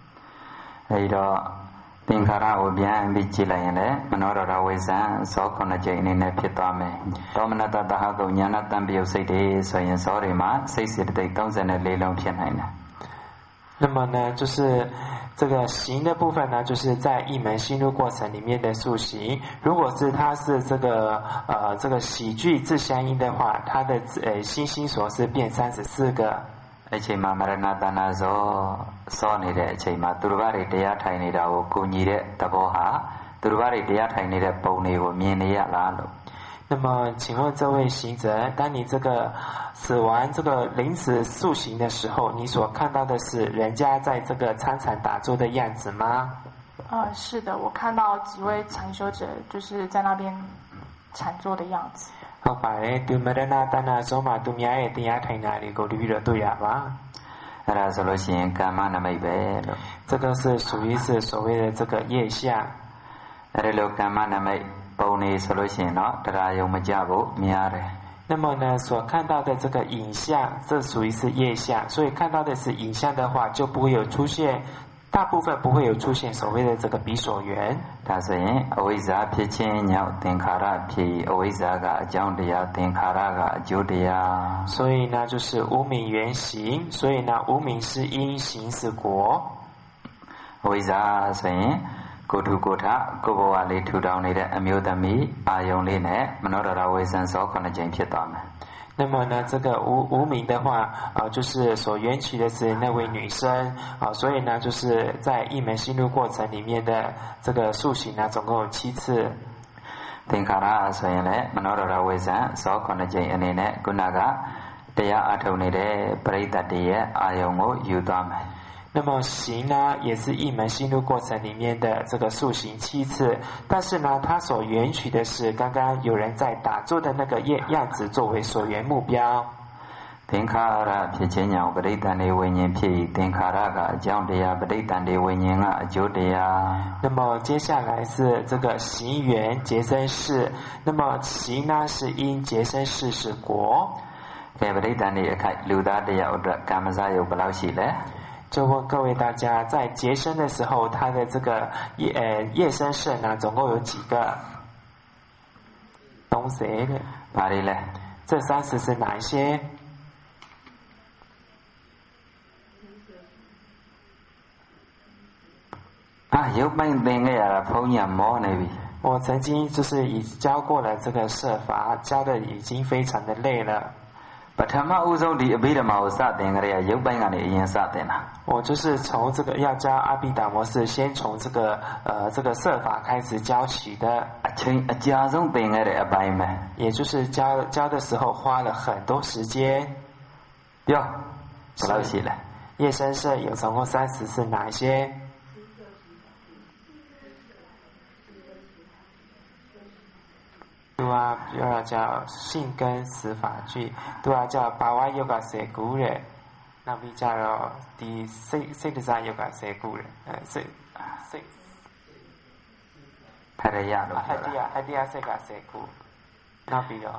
B: သင်္ခါရကိုပြန်ပြီးကြည့်လိုက်ရင်လည်းမနောရထဝိဇ္ဇံဇော9ကြိမ်အနေနဲ့ဖြစ်သွားမယ်။သောမနတတဟကုဉာဏတံပယုတ်စိတ်တွေဆိုရင်ဇောတွေမှာစိတ်စေတသိက်34လုံးဖြစ်နိုင်တယ်
A: ။那么呢，就是这个行的部分呢，就是在一门心路过程里面的塑形。如果是它是这个喜剧自相应的话，它的心所是变34个。
B: အချိန်မှာမရဏတဏ္ဍဇောစောနေတဲ့အချိန်မှာသူတို့ဘာတွေတရားထိုင်နေတာကိုကိုညီတဲ့သဘောဟာသူတို့ဘာတွေတရားထိုင်နေတဲ့ပုံတွေကိုမြင်နေရလားလို့
A: 那么请问这位行者，当你这个死完这个临时塑形的时候，你所看到的是人家在这个参禅打坐的样子吗？
C: 是的，我看到几位禅修者就是在那边禅坐的样子。
A: ဟုတ်ပါတယ်သူမရဏတဏ္ဍဇောမှာသူများရဲ့တရားထိုင်တာတွေကိုပြီးတော့တွေ့ရပါ
B: အဲ့ဒါဆိုလို့ရှိရင်ကာမနမိတ်ပဲလို့
A: 这个是属于是所谓的这个业相
B: အဲ့ဒီလိုကာမနမိတ်ပုံနေဆိုလို့ရှိရင်တော့တရားယုံမကြဘူးများတယ်
A: 那么呢所看到的这个影像这属于是业相所以看到的是影像的话就不会有出现大部分不会有出现所谓的这个比所缘。
B: ဒါဆိုရင်အဝိဇ္ဇာဖြစ်ခြင်းကြောင့်သင်္ခါရဖြစ်အဝိဇ္ဇာကအကြောင်းတရားသင်္ခါရကအကျိုးတရား。
A: 所以呢，就是无明原形，所以呢，无明是因，形是果。
B: အဝိဇ္ဇာဆိုရင်ကိုထုကိုထကိုဘဝလေးထူထောင်နေတဲ့အမျိုးသမီးအာယုံလေးနဲ့မနောဒရဝေစံစော9ကြိမ်ဖြစ်သွားမယ်。
A: 那么呢，这个无明的话，就是所缘起的是那位女生，所以呢，就是在一门心路过程里面的这个塑形呢，总共有7次。
B: သင်္ခါရဆိုရင်လည်းမနောဒရဝေစံစော9ကြိမ်အနေနဲ့ခုနကတရားအထုတ်နေတဲ့ပရိသတ်တွေရဲ့အာယုံကိုယူသွားမယ်。
A: 那么行呢，也是一门心路过程里面的这个塑形7次，但是呢，它所缘取的是刚刚有人在打坐的那个样子作为所缘目标。
B: သင်္ခါရဖြစ်ခြင်းကြောင့်ပရိသတ်တွေဝိညာဉ်ဖြစ်သင်္ခါရကအကြောင်းတရားပရိသတ်တွေဝိညာဉ်ကအကျိုးတရား。
A: 那么接下来是这个行缘结生事，那么行呢是因，结生事是果。
B: ပရိသတ်တွေအခိုက်လူသားတရားအတွက်ကာမစရုပ်ဘယ်လောက်ရှိလဲ？
A: 就问各位大家，在结生的时候，它的这个业生肾呢，总共有几个？懂谁的？
B: 哪里嘞？
A: 这30是哪一些？
B: 啊，有本定嘅呀，朋友冇呢位。
A: 我曾經就是已教過了這個設法，教的已經非常的累了。
B: ပထမဦးဆုံးဒီအဘိဓမ္မာကိုစတင်ကြရရုပ်ပိုင်းကနေအရင်စတင်တာ。
A: 我就是從這個要教阿毗達摩是先從這個設法開始教起的。
B: အချိန်အကြာဆုံးသင်ခဲ့တဲ့အပိုင်းပဲ。
A: 也就是教的時候花了很多時間。
B: ပြောဘယ်လောက်ရှိလဲ？
A: 業生腎有總共30是哪一些？對啊，叫性根十法具，對啊，叫巴瓦yoga蛇骨嘅，那邊叫咯第四山yoga蛇骨嘅，
B: 係咪呀？
A: 係啲啊，四個蛇骨，那邊咯。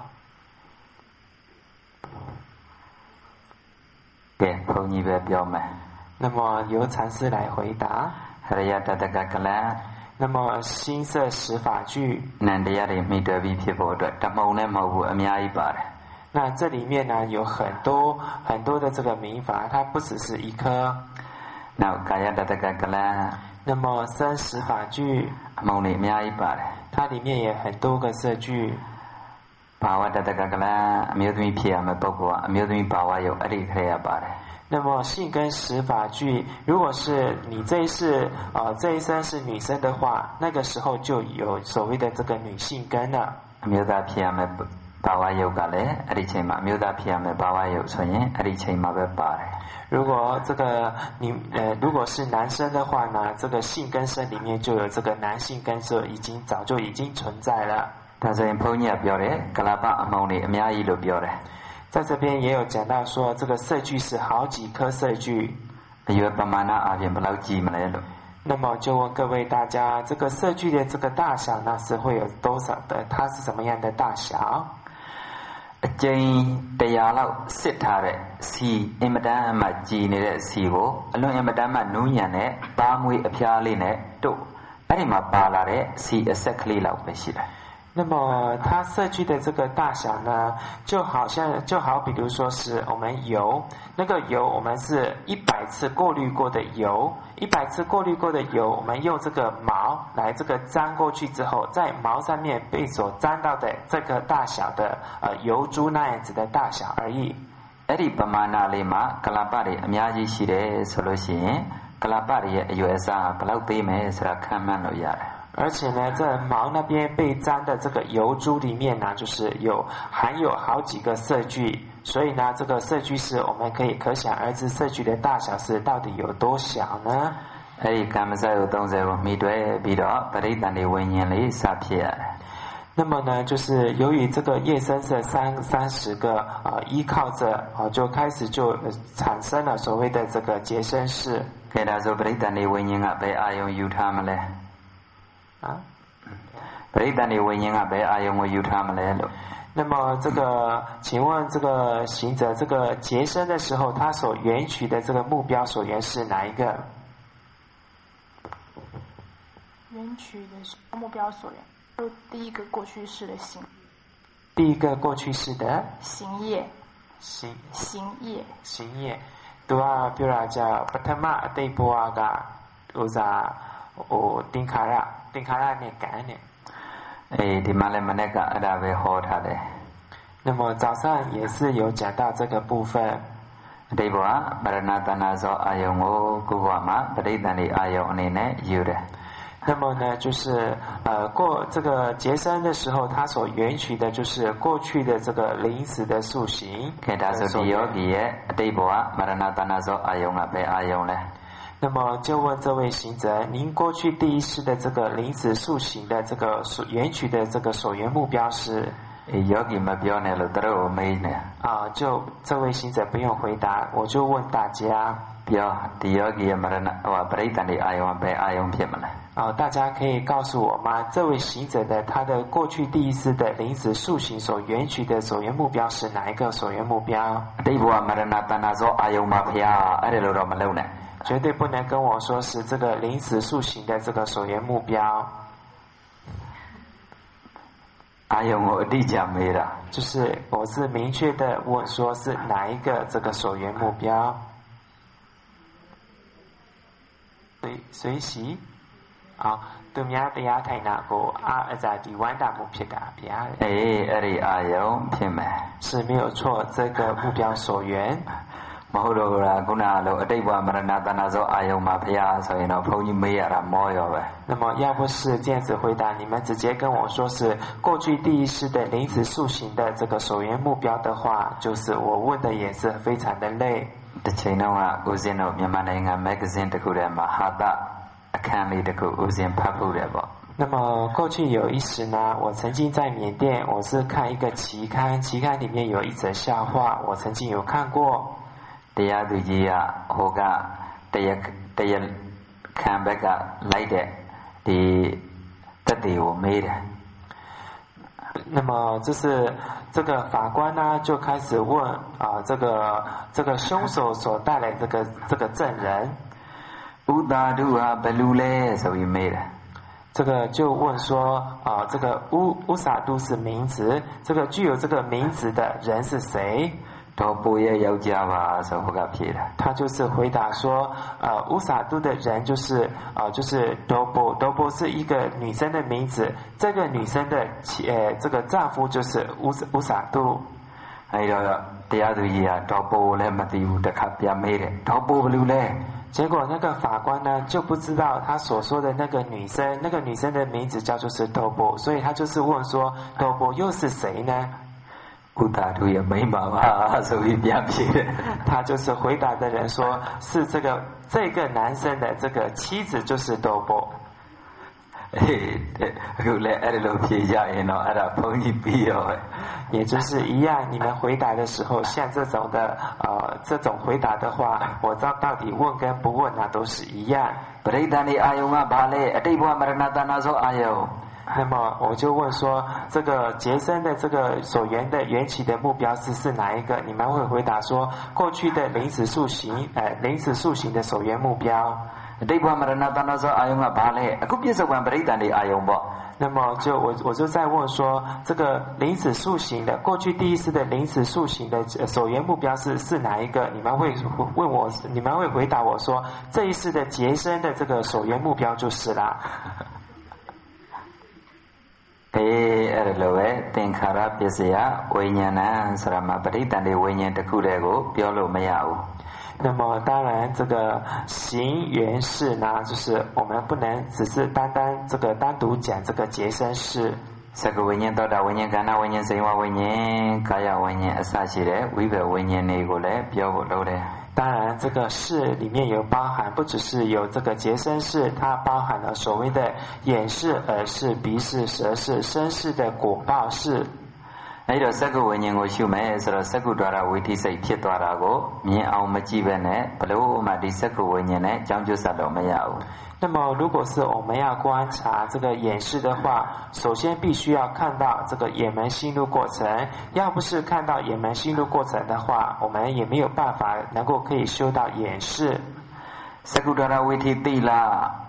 B: 嘅，ဘုန်းကြီးပဲပြောမယ်。
A: 那麼由禪師來回答。
B: 係呀，တတက啦。
A: 那麼心色十法具，
B: နန္တရားတွေမိတွေ့ပြီးဖြစ်ဖို့အတွက်တမုံနဲ့မဟုတ်ဘူးအများကြီးပါတယ်。
A: 那这里面呢有很多的这个民法，它不只是一颗。
B: နောက်ကာယတတက啦。
A: 那麼身十法具，
B: အမုံတွေအများကြီးပါတယ်。
A: 它里面也很多個色具。
B: ဘာဝတတက啦，အမျိုးသမီးဖြစ်ရမယ့်ပုဂ္ဂိုလ်ကအမျိုးသမီးဘာဝရုပ်အဲ့ဒီခရပါတယ်。
A: 那麼性根十法具，如果是你这一生是女生的话，那個時候就有所謂的這個女性根了。
B: အမျိုးသားဖြစ်ရမယ့်ဘာဝရုပ်ကလည်းအဲ့ဒီချိန်မှာအမျိုးသားဖြစ်ရမယ့်ဘာဝရုပ်ဆိုရင်အဲ့ဒီချိန်မှာပဲပါတယ်。
A: 如果如果是男生的話呢，這個性根身裡面就有這個男性根，早就已經存在了。
B: ဒါဆိုရင်ဘုန်းကြီးကပြောတယ်ကလပအမုံတွေအများကြီးလို့ပြောတယ်。
A: 在這邊也有講到說，這個色具是好幾顆色具。
B: အရွယ်ပမာဏအပြင်ဘယ်လောက်ကြီးမလဲလို့。
A: 那麼就問各位大家，這個色具的這個大小呢，是會有多少的？它是什麼樣的大小？
B: အကျဉ်100လောက်စစ်ထားတဲ့စီအင်မတန်မှကြည်နေတဲ့စီကိုအလွန်အင်မတန်မှနူးညံတဲ့ပါမွေအဖျားလေးနဲ့တို့အဲ့ဒီမှာပါလာတဲ့စီအဆက်ကလေးလောက်ပဲရှိတယ်。
A: 那么它色具的这个大小呢，就好比如说是我们油，那个油我们是100次過濾過的油，100次過濾過的油，我們用這個毛來這個沾過去之後，在毛上面被所沾到的這個大小的油珠那樣子的大小而已。
B: အဲ့ဒီပမာဏလေးမှာကလပတွေအများကြီးရှိတယ်ဆိုလို့ရှိရင်ကလပတွေရဲ့အရွယ်အစားဘယ်လောက်သေးမယ်ဆိုတာခံမှန်းလို့ရတယ်。
A: 而且呢，这毛那边被沾的这个油珠里面呢，就是含有好幾個色具，所以呢，這個色具是我們可想而知色具的大小是到底有多小呢？
B: အဲ့ဒီကာမစရုပ်30ကိုမိတွေ့ပြီးတော့ပရိသန္တိဝိညာဉ်လေးစဖြစ်ရတယ်。
A: 那麼呢，就是由於這個業生色30個依靠着就開始就產生了所謂的這個結生事。
B: ကဲဒါဆိုပရိသန္တိဝိညာဉ်ကဘယ်အာယုံယူထားမလဲ？ပရိသန္တိဝိညာဉ်ကဘယ်အာယုံကိုယူထားမလဲလို့。
A: 那麼這個請問這個行者這個結生的時候他所緣取的這個目標所緣是哪一個？
C: 缘取的目标所缘，就第一个过去式的行。
A: 第一个过去式的
C: 行业。
A: 行
C: 业。
A: 行业。ตัวพิราจาปัทมะอติปวากะอุซาโอติงคาระเนี่ยกันเนี่ย
B: ဒီမှာလည်းမနေ့ကအဲ့ဒါပဲဟောထားတယ်
A: 那么早上也是有讲到这个部分
B: အတိပဝပရဏတဏဇောအာယုံကိုကိုဘဝမှာပဋိသန္ဓေအာယုံအနေနဲ့ယူတယ်
A: 那么呢，就是过这个结生的时候，它所缘取的就是过去的这个临时的塑形。
B: 给他说第二个အတိပဝမရဏတဏဇောအာယုံကပဲအာယုံလဲ
A: 那么就问这位行者，您过去第一世的这个临时塑形的这个缘取的这个所缘目标是？
B: ယောဂီမပြောနဲ့လို့တို့ကိုမေးနေ
A: 就这位行者不用回答，我就问大家，
B: ပြောဒီယောဂီရဲ့မရဏပရိသန္တိအာယုံပဲအာယုံဖြစ်မလား
A: 大家可以告诉我吗？这位行者的他的过去第一世的临时塑形所缘取的所缘目标是哪一个所缘目标？
B: အတိပဝမရဏတဏဇောအာယုံမှာဖျားအဲ့ဒါလို့တော့မလုပ်နဲ့
A: 绝对不能跟我说是这个临时塑形的这个所缘目标。
B: အာယုံကိုအတိအကျမေးတာ
A: 就是我是明确的问说是哪一个这个所缘目标？随喜သူများတရားထိုင်တာကိုအကြဒီဝမ်းတာမှုဖြစ်တာဗျာ
B: အဲ့ဒီအာယုံဖြစ်မယ်
A: 是没有错这个目标所缘
B: မဟုတ်တော့လားခုနလိုအတိတ်ဘဝမရဏတဏဇောအာယုံမှာဖျားဆိုရင်တော့ဘုန်းကြီးမေးရတာမောရောပဲ
A: 那么要不是这样子回答，你们直接跟我说是过去第一世的临时塑形的这个所缘目标的话，就是我问的也是非常的累。
B: တစ်ချိန်တော့ဦးဇင်းတို့မြန်မာနိုင်ငံမဂ္ဂဇင်းတစ်ခုထဲမှာဟာတအခန်းလေးတစ်ခုဦးဇင်းဖတ်ဖို့တယ်ပေါ့
A: 那么过去有一时呢，我曾经在缅甸，我是看一个期刊，期刊里面有一则笑话，我曾经有看过。
B: တရားသူကြီးကဟိုကတရားခံဘက်ကလိုက်တဲ့ဒီတက်တွေကိုမေးတယ်
A: 那么就是这个法官呢就开始问这个凶手所带来这个证人
B: ဥသာဓုဟာဘလူလဲဆိုပြီးမေးတယ်
A: 这个就问说这个乌萨都是名字，这个具有这个名字的人是谁？
B: ဒေါ်ပိုရဲ့ယောက်ျားပါဆိုဟိုကဖြေတာ
A: 他就是回答说乌萨都的人就是多波是一个女生的名字，这个女生的这个丈夫就是乌萨都
B: အဲ့တော့တရားသူကြီးကဒေါ်ပိုလည်းမသိဘူးတခါပြန်မေးတယ်ဒေါ်ပိုဘလူလဲ
A: 结果那个法官呢就不知道他所说的那个女生的名字叫做是多波，所以他就是问说多波又是谁呢？
B: ဥသာဓုရဲ့မိန်းမပါဆိုပြီးပြန်ဖြေတယ်
A: 他就是回答的人说是这个男生的这个妻子就是多波
B: အခုလည်းအဲ့လိုဖြေကြရင်တော့အဲ့ဒါဘုန်းကြီးပြီးရောပဲ
A: 也就是一样，你们回答的时候像这种的这种回答的话，我知道到底问跟不问都是一样。
B: ပရိသန္တိအာယုံကဘာလဲအတိတ်ဘဝမရဏတဏဇောအာယုံ
A: 那么我就问说这个结生的这个所缘的缘起的目标是哪一个？你们会回答说过去的临时塑形的所缘目标。
B: အတိတ်ဘဝမရဏတဏဇောအာယုံကဘာလဲအခုပြစ္ဆုတ်ကံပရိသန္တိအာယုံပေါ့
A: 那么我就在问说这个临时塑形的过去第一世的临时塑形的所缘目标是哪一个？你们会回答我说这一世的结生的这个所缘目标就是啦。
B: အဲ့ဒါလိုပဲသင်္ခါရပစ္စယဝိညာဏဆိုတာမှာပဋိသန္ဓေဝိညာဉ်တစ်ခုတည်းကိုပြောလို့မရဘူး
A: 那么当然这个行缘事呢就是我们不能只是单独讲这个结生事
B: သက္ကဝိညာဉ်သောတာဝိညာဉ်ခန္ဓာဝိညာဉ်စိတ်ဝဝိညာဉ်ကာယဝိညာဉ်အစရှိတဲ့ဝိဘဝိညာဉ်တွေကိုလည်းပြောဖို့လုပ်တယ်
A: 当然这个事里面有包含不只是有这个结生事，它包含了所谓的眼视耳视鼻视舌视身视的果报事
B: အဲ့တော့သက္ကဝိညာဉ်ကိုရှုမယ်ဆိုတော့သက္ကုဒ္ဒရာဝိသိစိတ်ဖြစ်သွားတာကိုမြင်အောင်မကြည့်ပဲနဲ့ဘလို့မှဒီသက္ကဝိညာဉ်နဲ့ကြောင်းကျဆက်လို့မရဘူး
A: 那么如果是我们要观察这个眼视的话，首先必须要看到这个眼门心路过程，要不是看到眼门心路过程的话，我们也没有办法能够可以修到眼视。
B: သက္ကုဒ္ဒရာဝိသိသိလား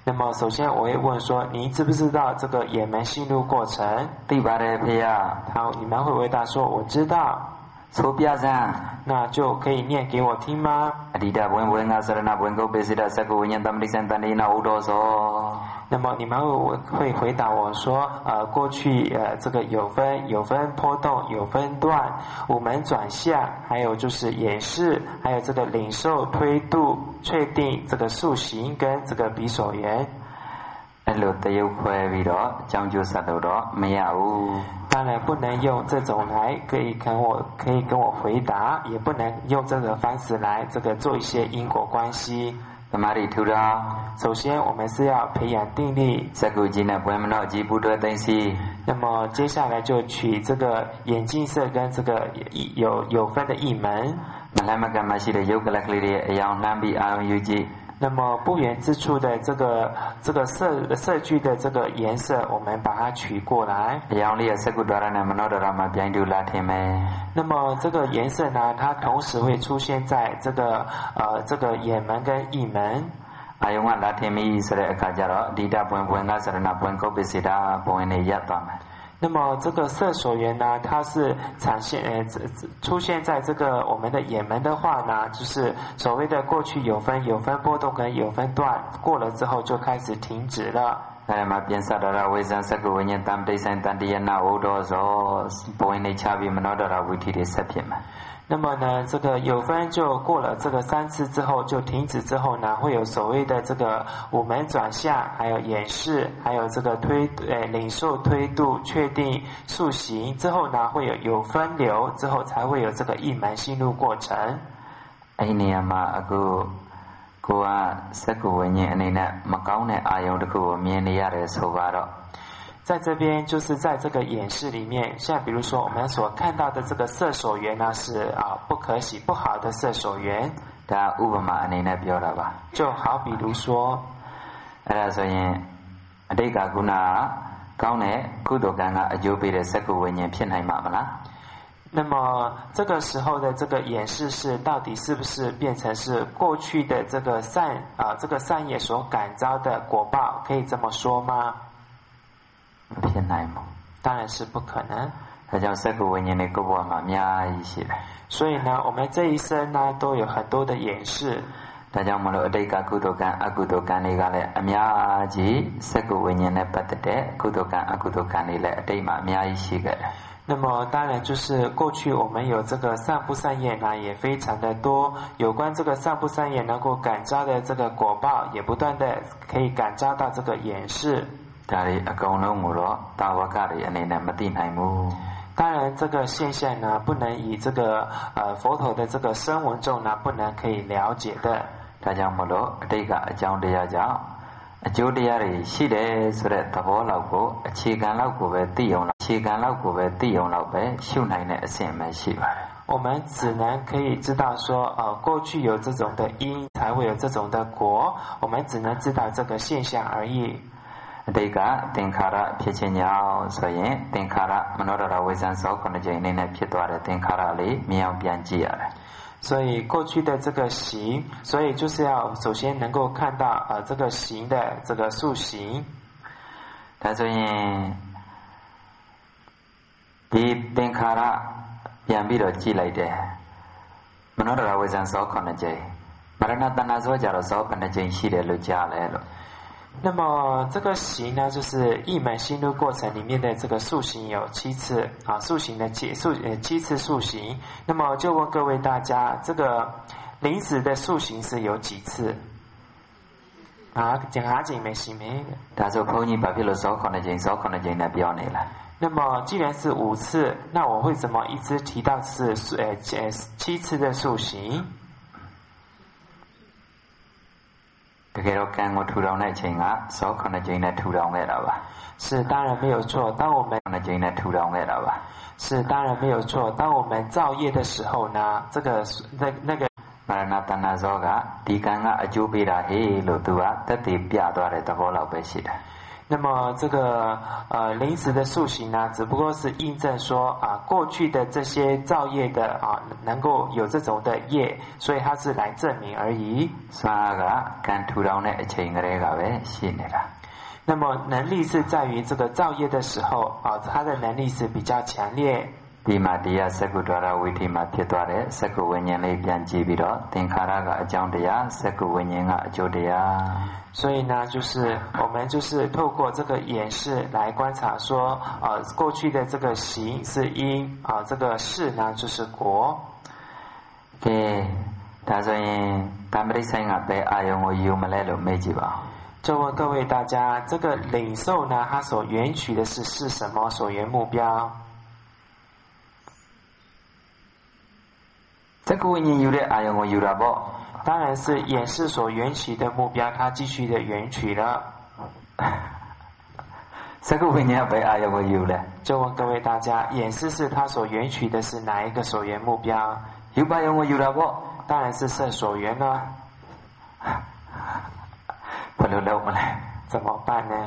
A: 那么首先我会问说，你知不知道这个也门心路过程？
B: သိပါတယ်ဖေယ。
A: 好，你们会回答说我知道。
B: ဆိုပြစမ်း。
A: 那就可以念给我听吗？
B: အတိတဘဝင်ဝင်ငါစရဏဘဝင်ကုပ္ပိစိတသက္ကုဝိညာဉ်တမ္တိစံတဏိနာဥဒောသော。
A: 那么你们会回答我说，过去这个有分波动，有分段，五门转向，还有就是演示，还有这个领受、推度、确定这个塑形跟这个比所缘。
B: အဲ့လိုတယုတ်ခွဲပြီးတော့ကြောင်းကျိုးဆက်လို့တော့မရဘူး。
A: 当然不能用这种来可以跟我回答，也不能用这个方式来这个做一些因果关系。
B: သမာဓိထူတာ
A: 首先我们是要培养定力。
B: စက္ကုကြီးနဲ့ဘွယ်မနောကြီးပူတွဲသိသိ。
A: 那么接下来就取这个眼镜色跟这个有分的一门。
B: မလမကမရှိတဲ့ယုတ်ကလကလေးတွေအယောင်လှမ်းပြီးအာရုံယူကြည့်。
A: 那么不远之处的这个色具的这个颜色，我们把它取过来。那么这个颜色呢，它同时会出现在这个眼门跟意门。
B: အာယုံကလာထင်ပြီဆိုတဲ့အခါကျတော့ဒီတပွင့်ပွင့်ကစရဏပွင့်ကုပ္ပိစိတာပွင့်နေရပ်သွားမယ်。
A: 那么这个色所缘呢，它是出现在这个我们的眼门的话呢，就是所谓的过去有分波动跟有分段，过了之后就开始停止了。
B: အဲ့မှာပြန်ဆက်တော့ဝိဇ္ဇံစက္ကုဝိညာဉ်တံပိဆိုင်တန်တယနာဝုဒောသောပွင့်နေချပြီးမနောဒရာဝိထိတွေဆက်ဖြစ်မယ်。
A: 那么呢，这个有分就过了这个3次之后就停止之后呢，会有所谓的这个五门转向，还有演示，还有这个领受、推度、确定、塑形之后呢，会有分流之后才会有这个一门心路过程。
B: အဲ့နေရာမှာအခုကိုကစက္ကုဝိညာဉ်အနေနဲ့မကောင်းတဲ့အာယုံတစ်ခုကိုမြင်နေရတယ်ဆိုပါတော့。
A: 在这边就是在这个演示里面，像比如说我们所看到的这个色所缘呢，是不可喜不好的色所缘。
B: ဒါဥပမာအနေနဲ့ပြောတာပါ。
A: 就好比如说，
B: အဲ့ဒါဆိုရင်အတိတ်ကကုဏကောင်းတဲ့ကုသိုလ်ကံကအကျိုးပေးတဲ့စက္ကုဝိညာဉ်ဖြစ်နိုင်မှာမလား？
A: 那么这个时候的这个演示是到底是不是变成是过去的这个善业所感召的果报，可以这么说吗？
B: ဖြစ်နိုင်ဘူး。
A: 当然是不可能。
B: ဒါကြောင့်စက္ကုဝိညာဉ်နဲ့ကိုယ်ဘဝမှာအများကြီးရှိတယ်。
A: 所以呢，我们这一生呢都有很多的演示。
B: ဒါကြောင့်မလို့အတိတ်ကကုသိုလ်ကံအကုသိုလ်ကံတွေကလည်းအများကြီးစက္ကုဝိညာဉ်နဲ့ပတ်သက်တဲ့ကုသိုလ်ကံအကုသိုလ်ကံတွေလည်းအတိတ်မှာအများကြီးရှိခဲ့တယ်。
A: 那么当然就是过去我们有这个善不善业呢也非常的多，有关这个善不善业能够感召的这个果报也不断的可以感召到这个演示。
B: ဒါတွေအကုန်လုံးကိုတော့တာဝကတွေအနေနဲ့မသိနိုင်ဘူး。
A: 当然这个现象呢不能以这个佛陀的这个声闻众呢不能可以了解的。
B: ဒါကြောင့်မလို့အတိတ်ကအကြောင်းတရားကြောင့်အကျိုးတရားတွေရှိတယ်ဆိုတဲ့သဘောလောက်ကိုအခြေခံလောက်ကိုပဲသိအောင်လောက်ပဲရှုနိုင်တဲ့အဆင့်ပဲရှိပါတယ်。
A: 我们只能可以知道说，过去有这种的因，才会有这种的果。我们只能知道这个现象而已。
B: အတိတ်ကသင်္ခါရဖြစ်ခြင်းကြောင့်ဆိုရင်သင်္ခါရမနောဒရာဝိဇ္ဇံသောခုနှစ်ကြိမ်အနေနဲ့ဖြစ်သွားတဲ့သင်္ခါရလေးမြင်အောင်ပြန်ကြည့်ရတယ်။
A: 所以过去的这个行，所以就是要首先能够看到这个行的这个塑形。
B: ဒါဆိုရင်ဒီသင်္ခါရပြန်ပြီးတော့ကြည့်လိုက်တယ်မနောဒရာဝိဇ္ဇံသောခုနှစ်ကြိမ်မရဏတဏ္ဍသောကြတော့သောခုနှစ်ကြိမ်ရှိတယ်လို့ကြားလဲလို့。
A: 那么这个行呢，就是一门心路过程里面的这个塑形有7次塑形的7次塑形。那么就问各位大家，这个临时的塑形是有几次？讲下景没行没？
B: ဒါဆိုဘုန်းကြီးဘာဖြစ်လို့သောခုနှစ်ကြိမ်နဲ့ပြောနေလဲ？
A: 那么既然是5次，那我为什么一直提到是7次的塑形？
B: တကယ်တော့ကံကိုထူထောင်တဲ့အချိန်ကသောခုနှစ်ကြိမ်နဲ့ထူထောင်ခဲ့တာပါ。
A: 是当然没有错。当我们
B: နှစ်ကြိမ်နဲ့ထူထောင်ခဲ့တာပါ。
A: 是当然没有错。当我们造业的时候呢，这个那个
B: မရဏတဏ္ဍသောကဒီကံကအကျိုးပေးတာဟေးလို့သူကသက်သေပြသွားတဲ့သဘောလောက်ပဲရှိတယ်。
A: 那么这个临时的塑形呢，只不过是印证说过去的这些造业的能够有这种的业，所以它是来证明而已。那么能力是在于这个造业的时候它的能力是比较强烈。
B: ဒီမှာတရားစက္ကုဒ္ဒရာဝိထိမှာဖြစ်သွားတဲ့စက္ကုဝိညာဉ်လေးပြန်ကြည့်ပြီးတော့သင်္ခါရကအကြောင်းတရားစက္ကုဝိညာဉ်ကအကျိုးတရား
A: 所以呢就是我们就是透过这个演示来观察说过去的这个行是因这个事呢就是果。
B: ကဲဒါဆိုရင်တမ္ပရိဆိုင်ကဘယ်အာယုံကိုယူမလဲလို့မေးကြည့်ပါ
A: 就问各位大家，这个领受呢，它所缘取的是什么所缘目标？
B: စက္ကုဝိညာဉ်ယူတဲ့အာယုံကိုယူတာပေါ့
A: 当然是演示所缘取的目标，它继续的缘取了。
B: စက္ကုဝိညာဉ်ဘယ်အာယုံကိုယူလဲ
A: 就问各位大家，演示是它所缘取的是哪一个所缘目标？
B: ယူပါယုံကိုယူတာပေါ့
A: 当然是色所缘了。
B: ဘယ်လိုလုပ်မလဲ
A: 怎么办呢？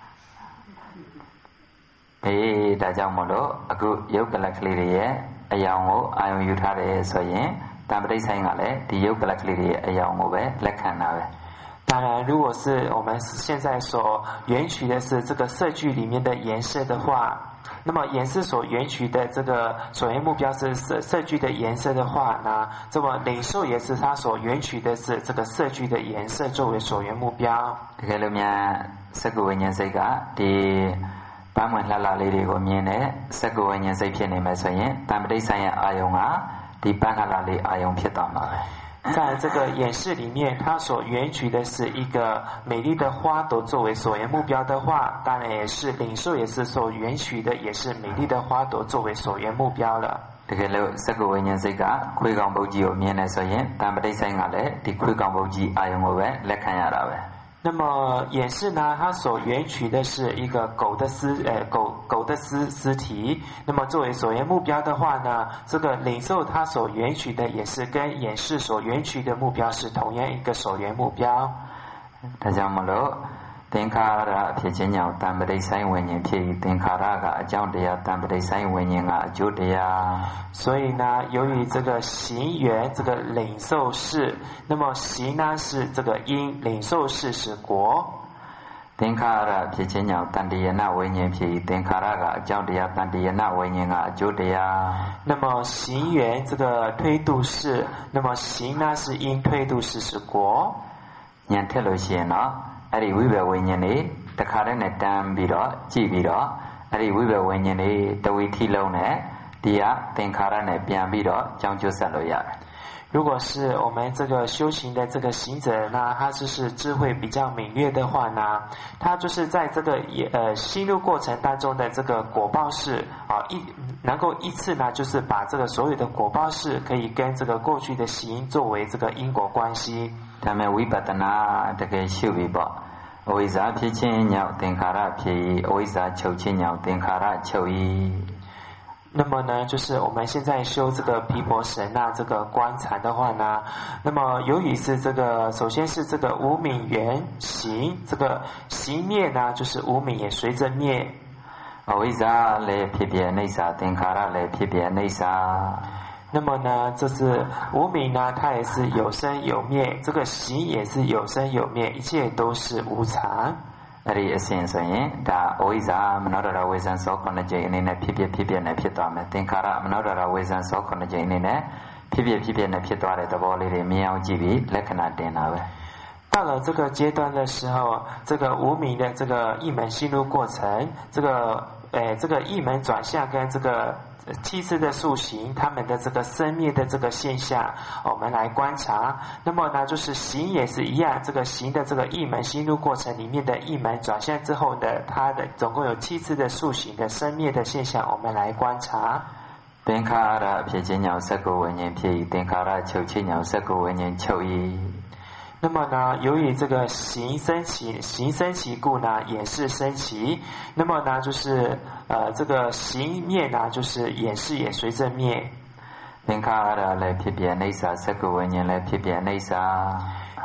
B: ဒါကြောင့်မလို့အခုယုတ်ကလကလေးတွေရဲ့အယောင်ကိုအာယုံယူထားတယ်ဆိုရင်တမ္ပတိဆိုင်ကလည်းဒီယုတ်ကလကလေးတွေရဲ့အယောင်ကိုပဲလက်ခံတာပဲ
A: 当然如果是我们现在所缘取的是这个色句里面的颜色的话，那么颜色所缘取的这个所缘目标是色句的颜色的话呢，这么领受也是它所缘取的是这个色句的颜色作为所缘目标。
B: တကယ်လို့များစက္ကုဝိညာဉ်စိတ်ကဒီပန်းမွန်လှလှလေးတွေကိုမြင်တဲ့စက္ကုဝိညာဉ်စိတ်ဖြစ်နေမယ်ဆိုရင်တမ္ပတိဆိုင်ရဲ့အာယုံကဒီပန်းလှလှလေးအာယုံဖြစ်သွားမှာပဲ
A: 在这个演示里面，它所缘取的是一个美丽的花朵作为所缘目标的话，当然也是领受也是所缘取的，也是美丽的花朵作为所缘目标了。
B: တကယ်လို့စက္ကုဝိညာဉ်စိတ်ကခွေးကောင်ပုတ်ကြီးကိုမြင်နေဆိုရင်တမ္ပတိဆိုင်ကလည်းဒီခွေးကောင်ပုတ်ကြီးအာယုံကိုပဲလက်ခံရတာပဲ
A: 那么演示呢，它所缘取的是一个狗的尸体。那么作为所缘目标的话呢，这个领受它所缘取的也是跟演示所缘取的目标是同样一个所缘目标。
B: ဒါကြောင့်မလို့သင်္ခါရဖြစ်ခြင်းကြောင့်တမ္ပတိဆိုင်ဝိညာဉ်ဖြစ်သင်္ခါရကအကြောင်းတရားတမ္ပတိဆိုင်ဝိညာဉ်ကအကျိုးတရား
A: 所以呢，由于这个行缘这个领受事，那么行呢是这个因，领受事是果。
B: သင်္ခါရဖြစ်ခြင်းကြောင့်တန်တယနာဝိညာဉ်ဖြစ်သင်္ခါရကအကြောင်းတရားတန်တယနာဝိညာဉ်ကအကျိုးတရား
A: 那么行缘这个推度事，那么行呢是因，推度事是果。
B: ဉာဏ်ထက်လို့ရှိရင်တော့အဲ့ဒီဝိဘဝိညာဉ်တွေတခါတည်းနဲ့တန်းပြီးတော့ကြည့်ပြီးတော့အဲ့ဒီဝိဘဝိညာဉ်တွေတဝီထီလုံးနဲ့ဒီကသင်္ခါရနဲ့ပြန်ပြီးတော့ကြောင်းကျဆက်လို့ရတယ်
A: 如果是我们这个修行的这个行者呢，他就是智慧比较敏锐的话呢，他就是在这个心路过程当中的这个果报事能够一次呢，就是把这个所有的果报事可以跟这个过去的行作为这个因果关系。
B: ဒါမဲ့ဝိပဿနာတကယ်ရှုပြီးပေါ့အဝိဇ္ဇာဖြစ်ခြင်းကြောင့်သင်္ခါရဖြစ်အဝိဇ္ဇာချုပ်ခြင်းကြောင့်သင်္ခါရချုပ်၏
A: 那么呢，就是我们现在修这个毗婆舍那这个观禅的话呢，那么由于是这个，首先是这个无明缘行，这个行灭呢，就是无明也随着灭。
B: အဝိဇ္ဇာလည်းဖြစ်ပြအိဋ္ဌာသင်္ခါရလည်းဖြစ်ပြအိဋ္ဌာ
A: 那么呢，这是无明呢，它也是有生有灭，这个行也是有生有灭，一切都是无常。
B: အဲ့ဒီအစဉ်ဆိုရင်ဒါအဝိဇ္ဇာမနောဒရဝေဇံသောခုနှစ်ကြိမ်အနေနဲ့ဖြစ်ဖြစ်နဲ့ဖြစ်သွားမယ်သင်္ခါရမနောဒရဝေဇံသောခုနှစ်ကြိမ်အနေနဲ့ဖြစ်နဲ့ဖြစ်သွားတဲ့သဘောလေးတွေမြင်အောင်ကြည့်ပြီးလက္ခဏာတင်တာပဲ
A: 到了这个阶段的时候，这个无明的这个一门心路过程，这个一门转向跟这个七次的塑形，他们的这个生灭的这个现象，我们来观察。那么呢，就是行也是一样，这个行的这个一门心路过程里面的一门转向之后的，它的总共有7次的塑形的生灭的现象，我们来观察。
B: သင်္ခါရဖြစ်ခြင်းကြောင့်စက္ကုဝိညာဉ်ဖြစ်သင်္ခါရချုပ်ခြင်းကြောင့်စက္ကုဝိညာဉ်ချုပ်၏
A: 那么呢，由于这个行生起故呢，也是生起。那么呢，就是这个行灭呢，就是也是也随着灭。
B: သင်္ခါရလည်းဖြစ်ပြအိဋ္ဌာစက္ကုဝိညာဉ်လည်းဖြစ်ပြအိဋ္ဌာ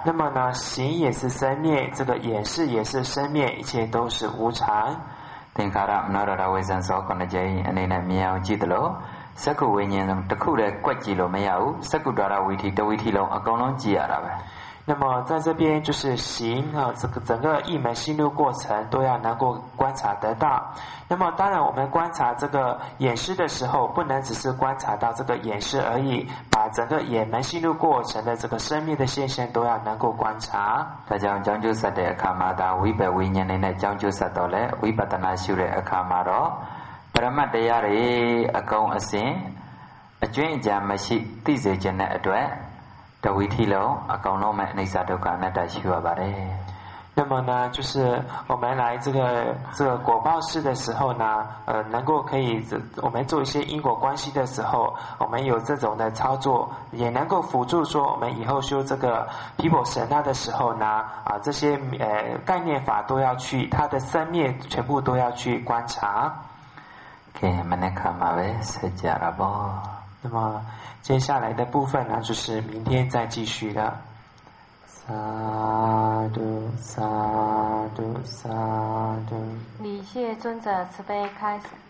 A: 那么呢，行也是生灭，这个眼识也是生灭，一切都是无常。
B: သင်္ခါရမနောရဝိဇ္ဇံသောခုနှစ်ကြိမ်အနေနဲ့မြင်အောင်ကြည့်သလိုစက္ကုဝိညာဉ်တစ်ခုတည်းကွက်ကြည့်လို့မရဘူးစက္ကုဒ္ဒရဝိသီတဝိသီလုံးအကုန်လုံးကြည့်ရတာပဲ
A: 那么在这边就是行啊，这个整个一门心路过程都要能够观察得到。那么当然，我们观察这个眼识的时候，不能只是观察到这个眼识而已，把整个眼门心路过程的这个生命的现象都要能够观察。
B: ဒါကြောင့်ကြောင်းကျိုးဆက်တဲ့အခါမှာဒါဝိပ္ပဝိညာဉ်နဲ့ကြောင်းကျိုးဆက်တော့လေဝိပဿနာရှုတဲ့အခါမှာတော့ပရမတ်တရားတွေအကုန်အစင်အကျွင့်အကြံမရှိသိစေခြင်းတဲ့အတွက်တဝိသီလုံးအကောင်လုံးမဲ့အိဋ္ဌဒုက္ခအနတ္တရှိရပါတယ်
A: 那么呢，就是我们来这个果报式的时候呢，能够可以我们做一些因果关系的时候，我们有这种的操作，也能够辅助说我们以后修这个毗婆舍那的时候呢，这些概念法都要去，它的生灭全部都要去观察。
B: Okay，မနေ့ကမှာပဲဆက်ကြတာပေါ့。
A: 那么接下来的部分呢，就是明天再继续的。萨埵萨埵萨埵。
D: 礼谢尊者慈悲开示。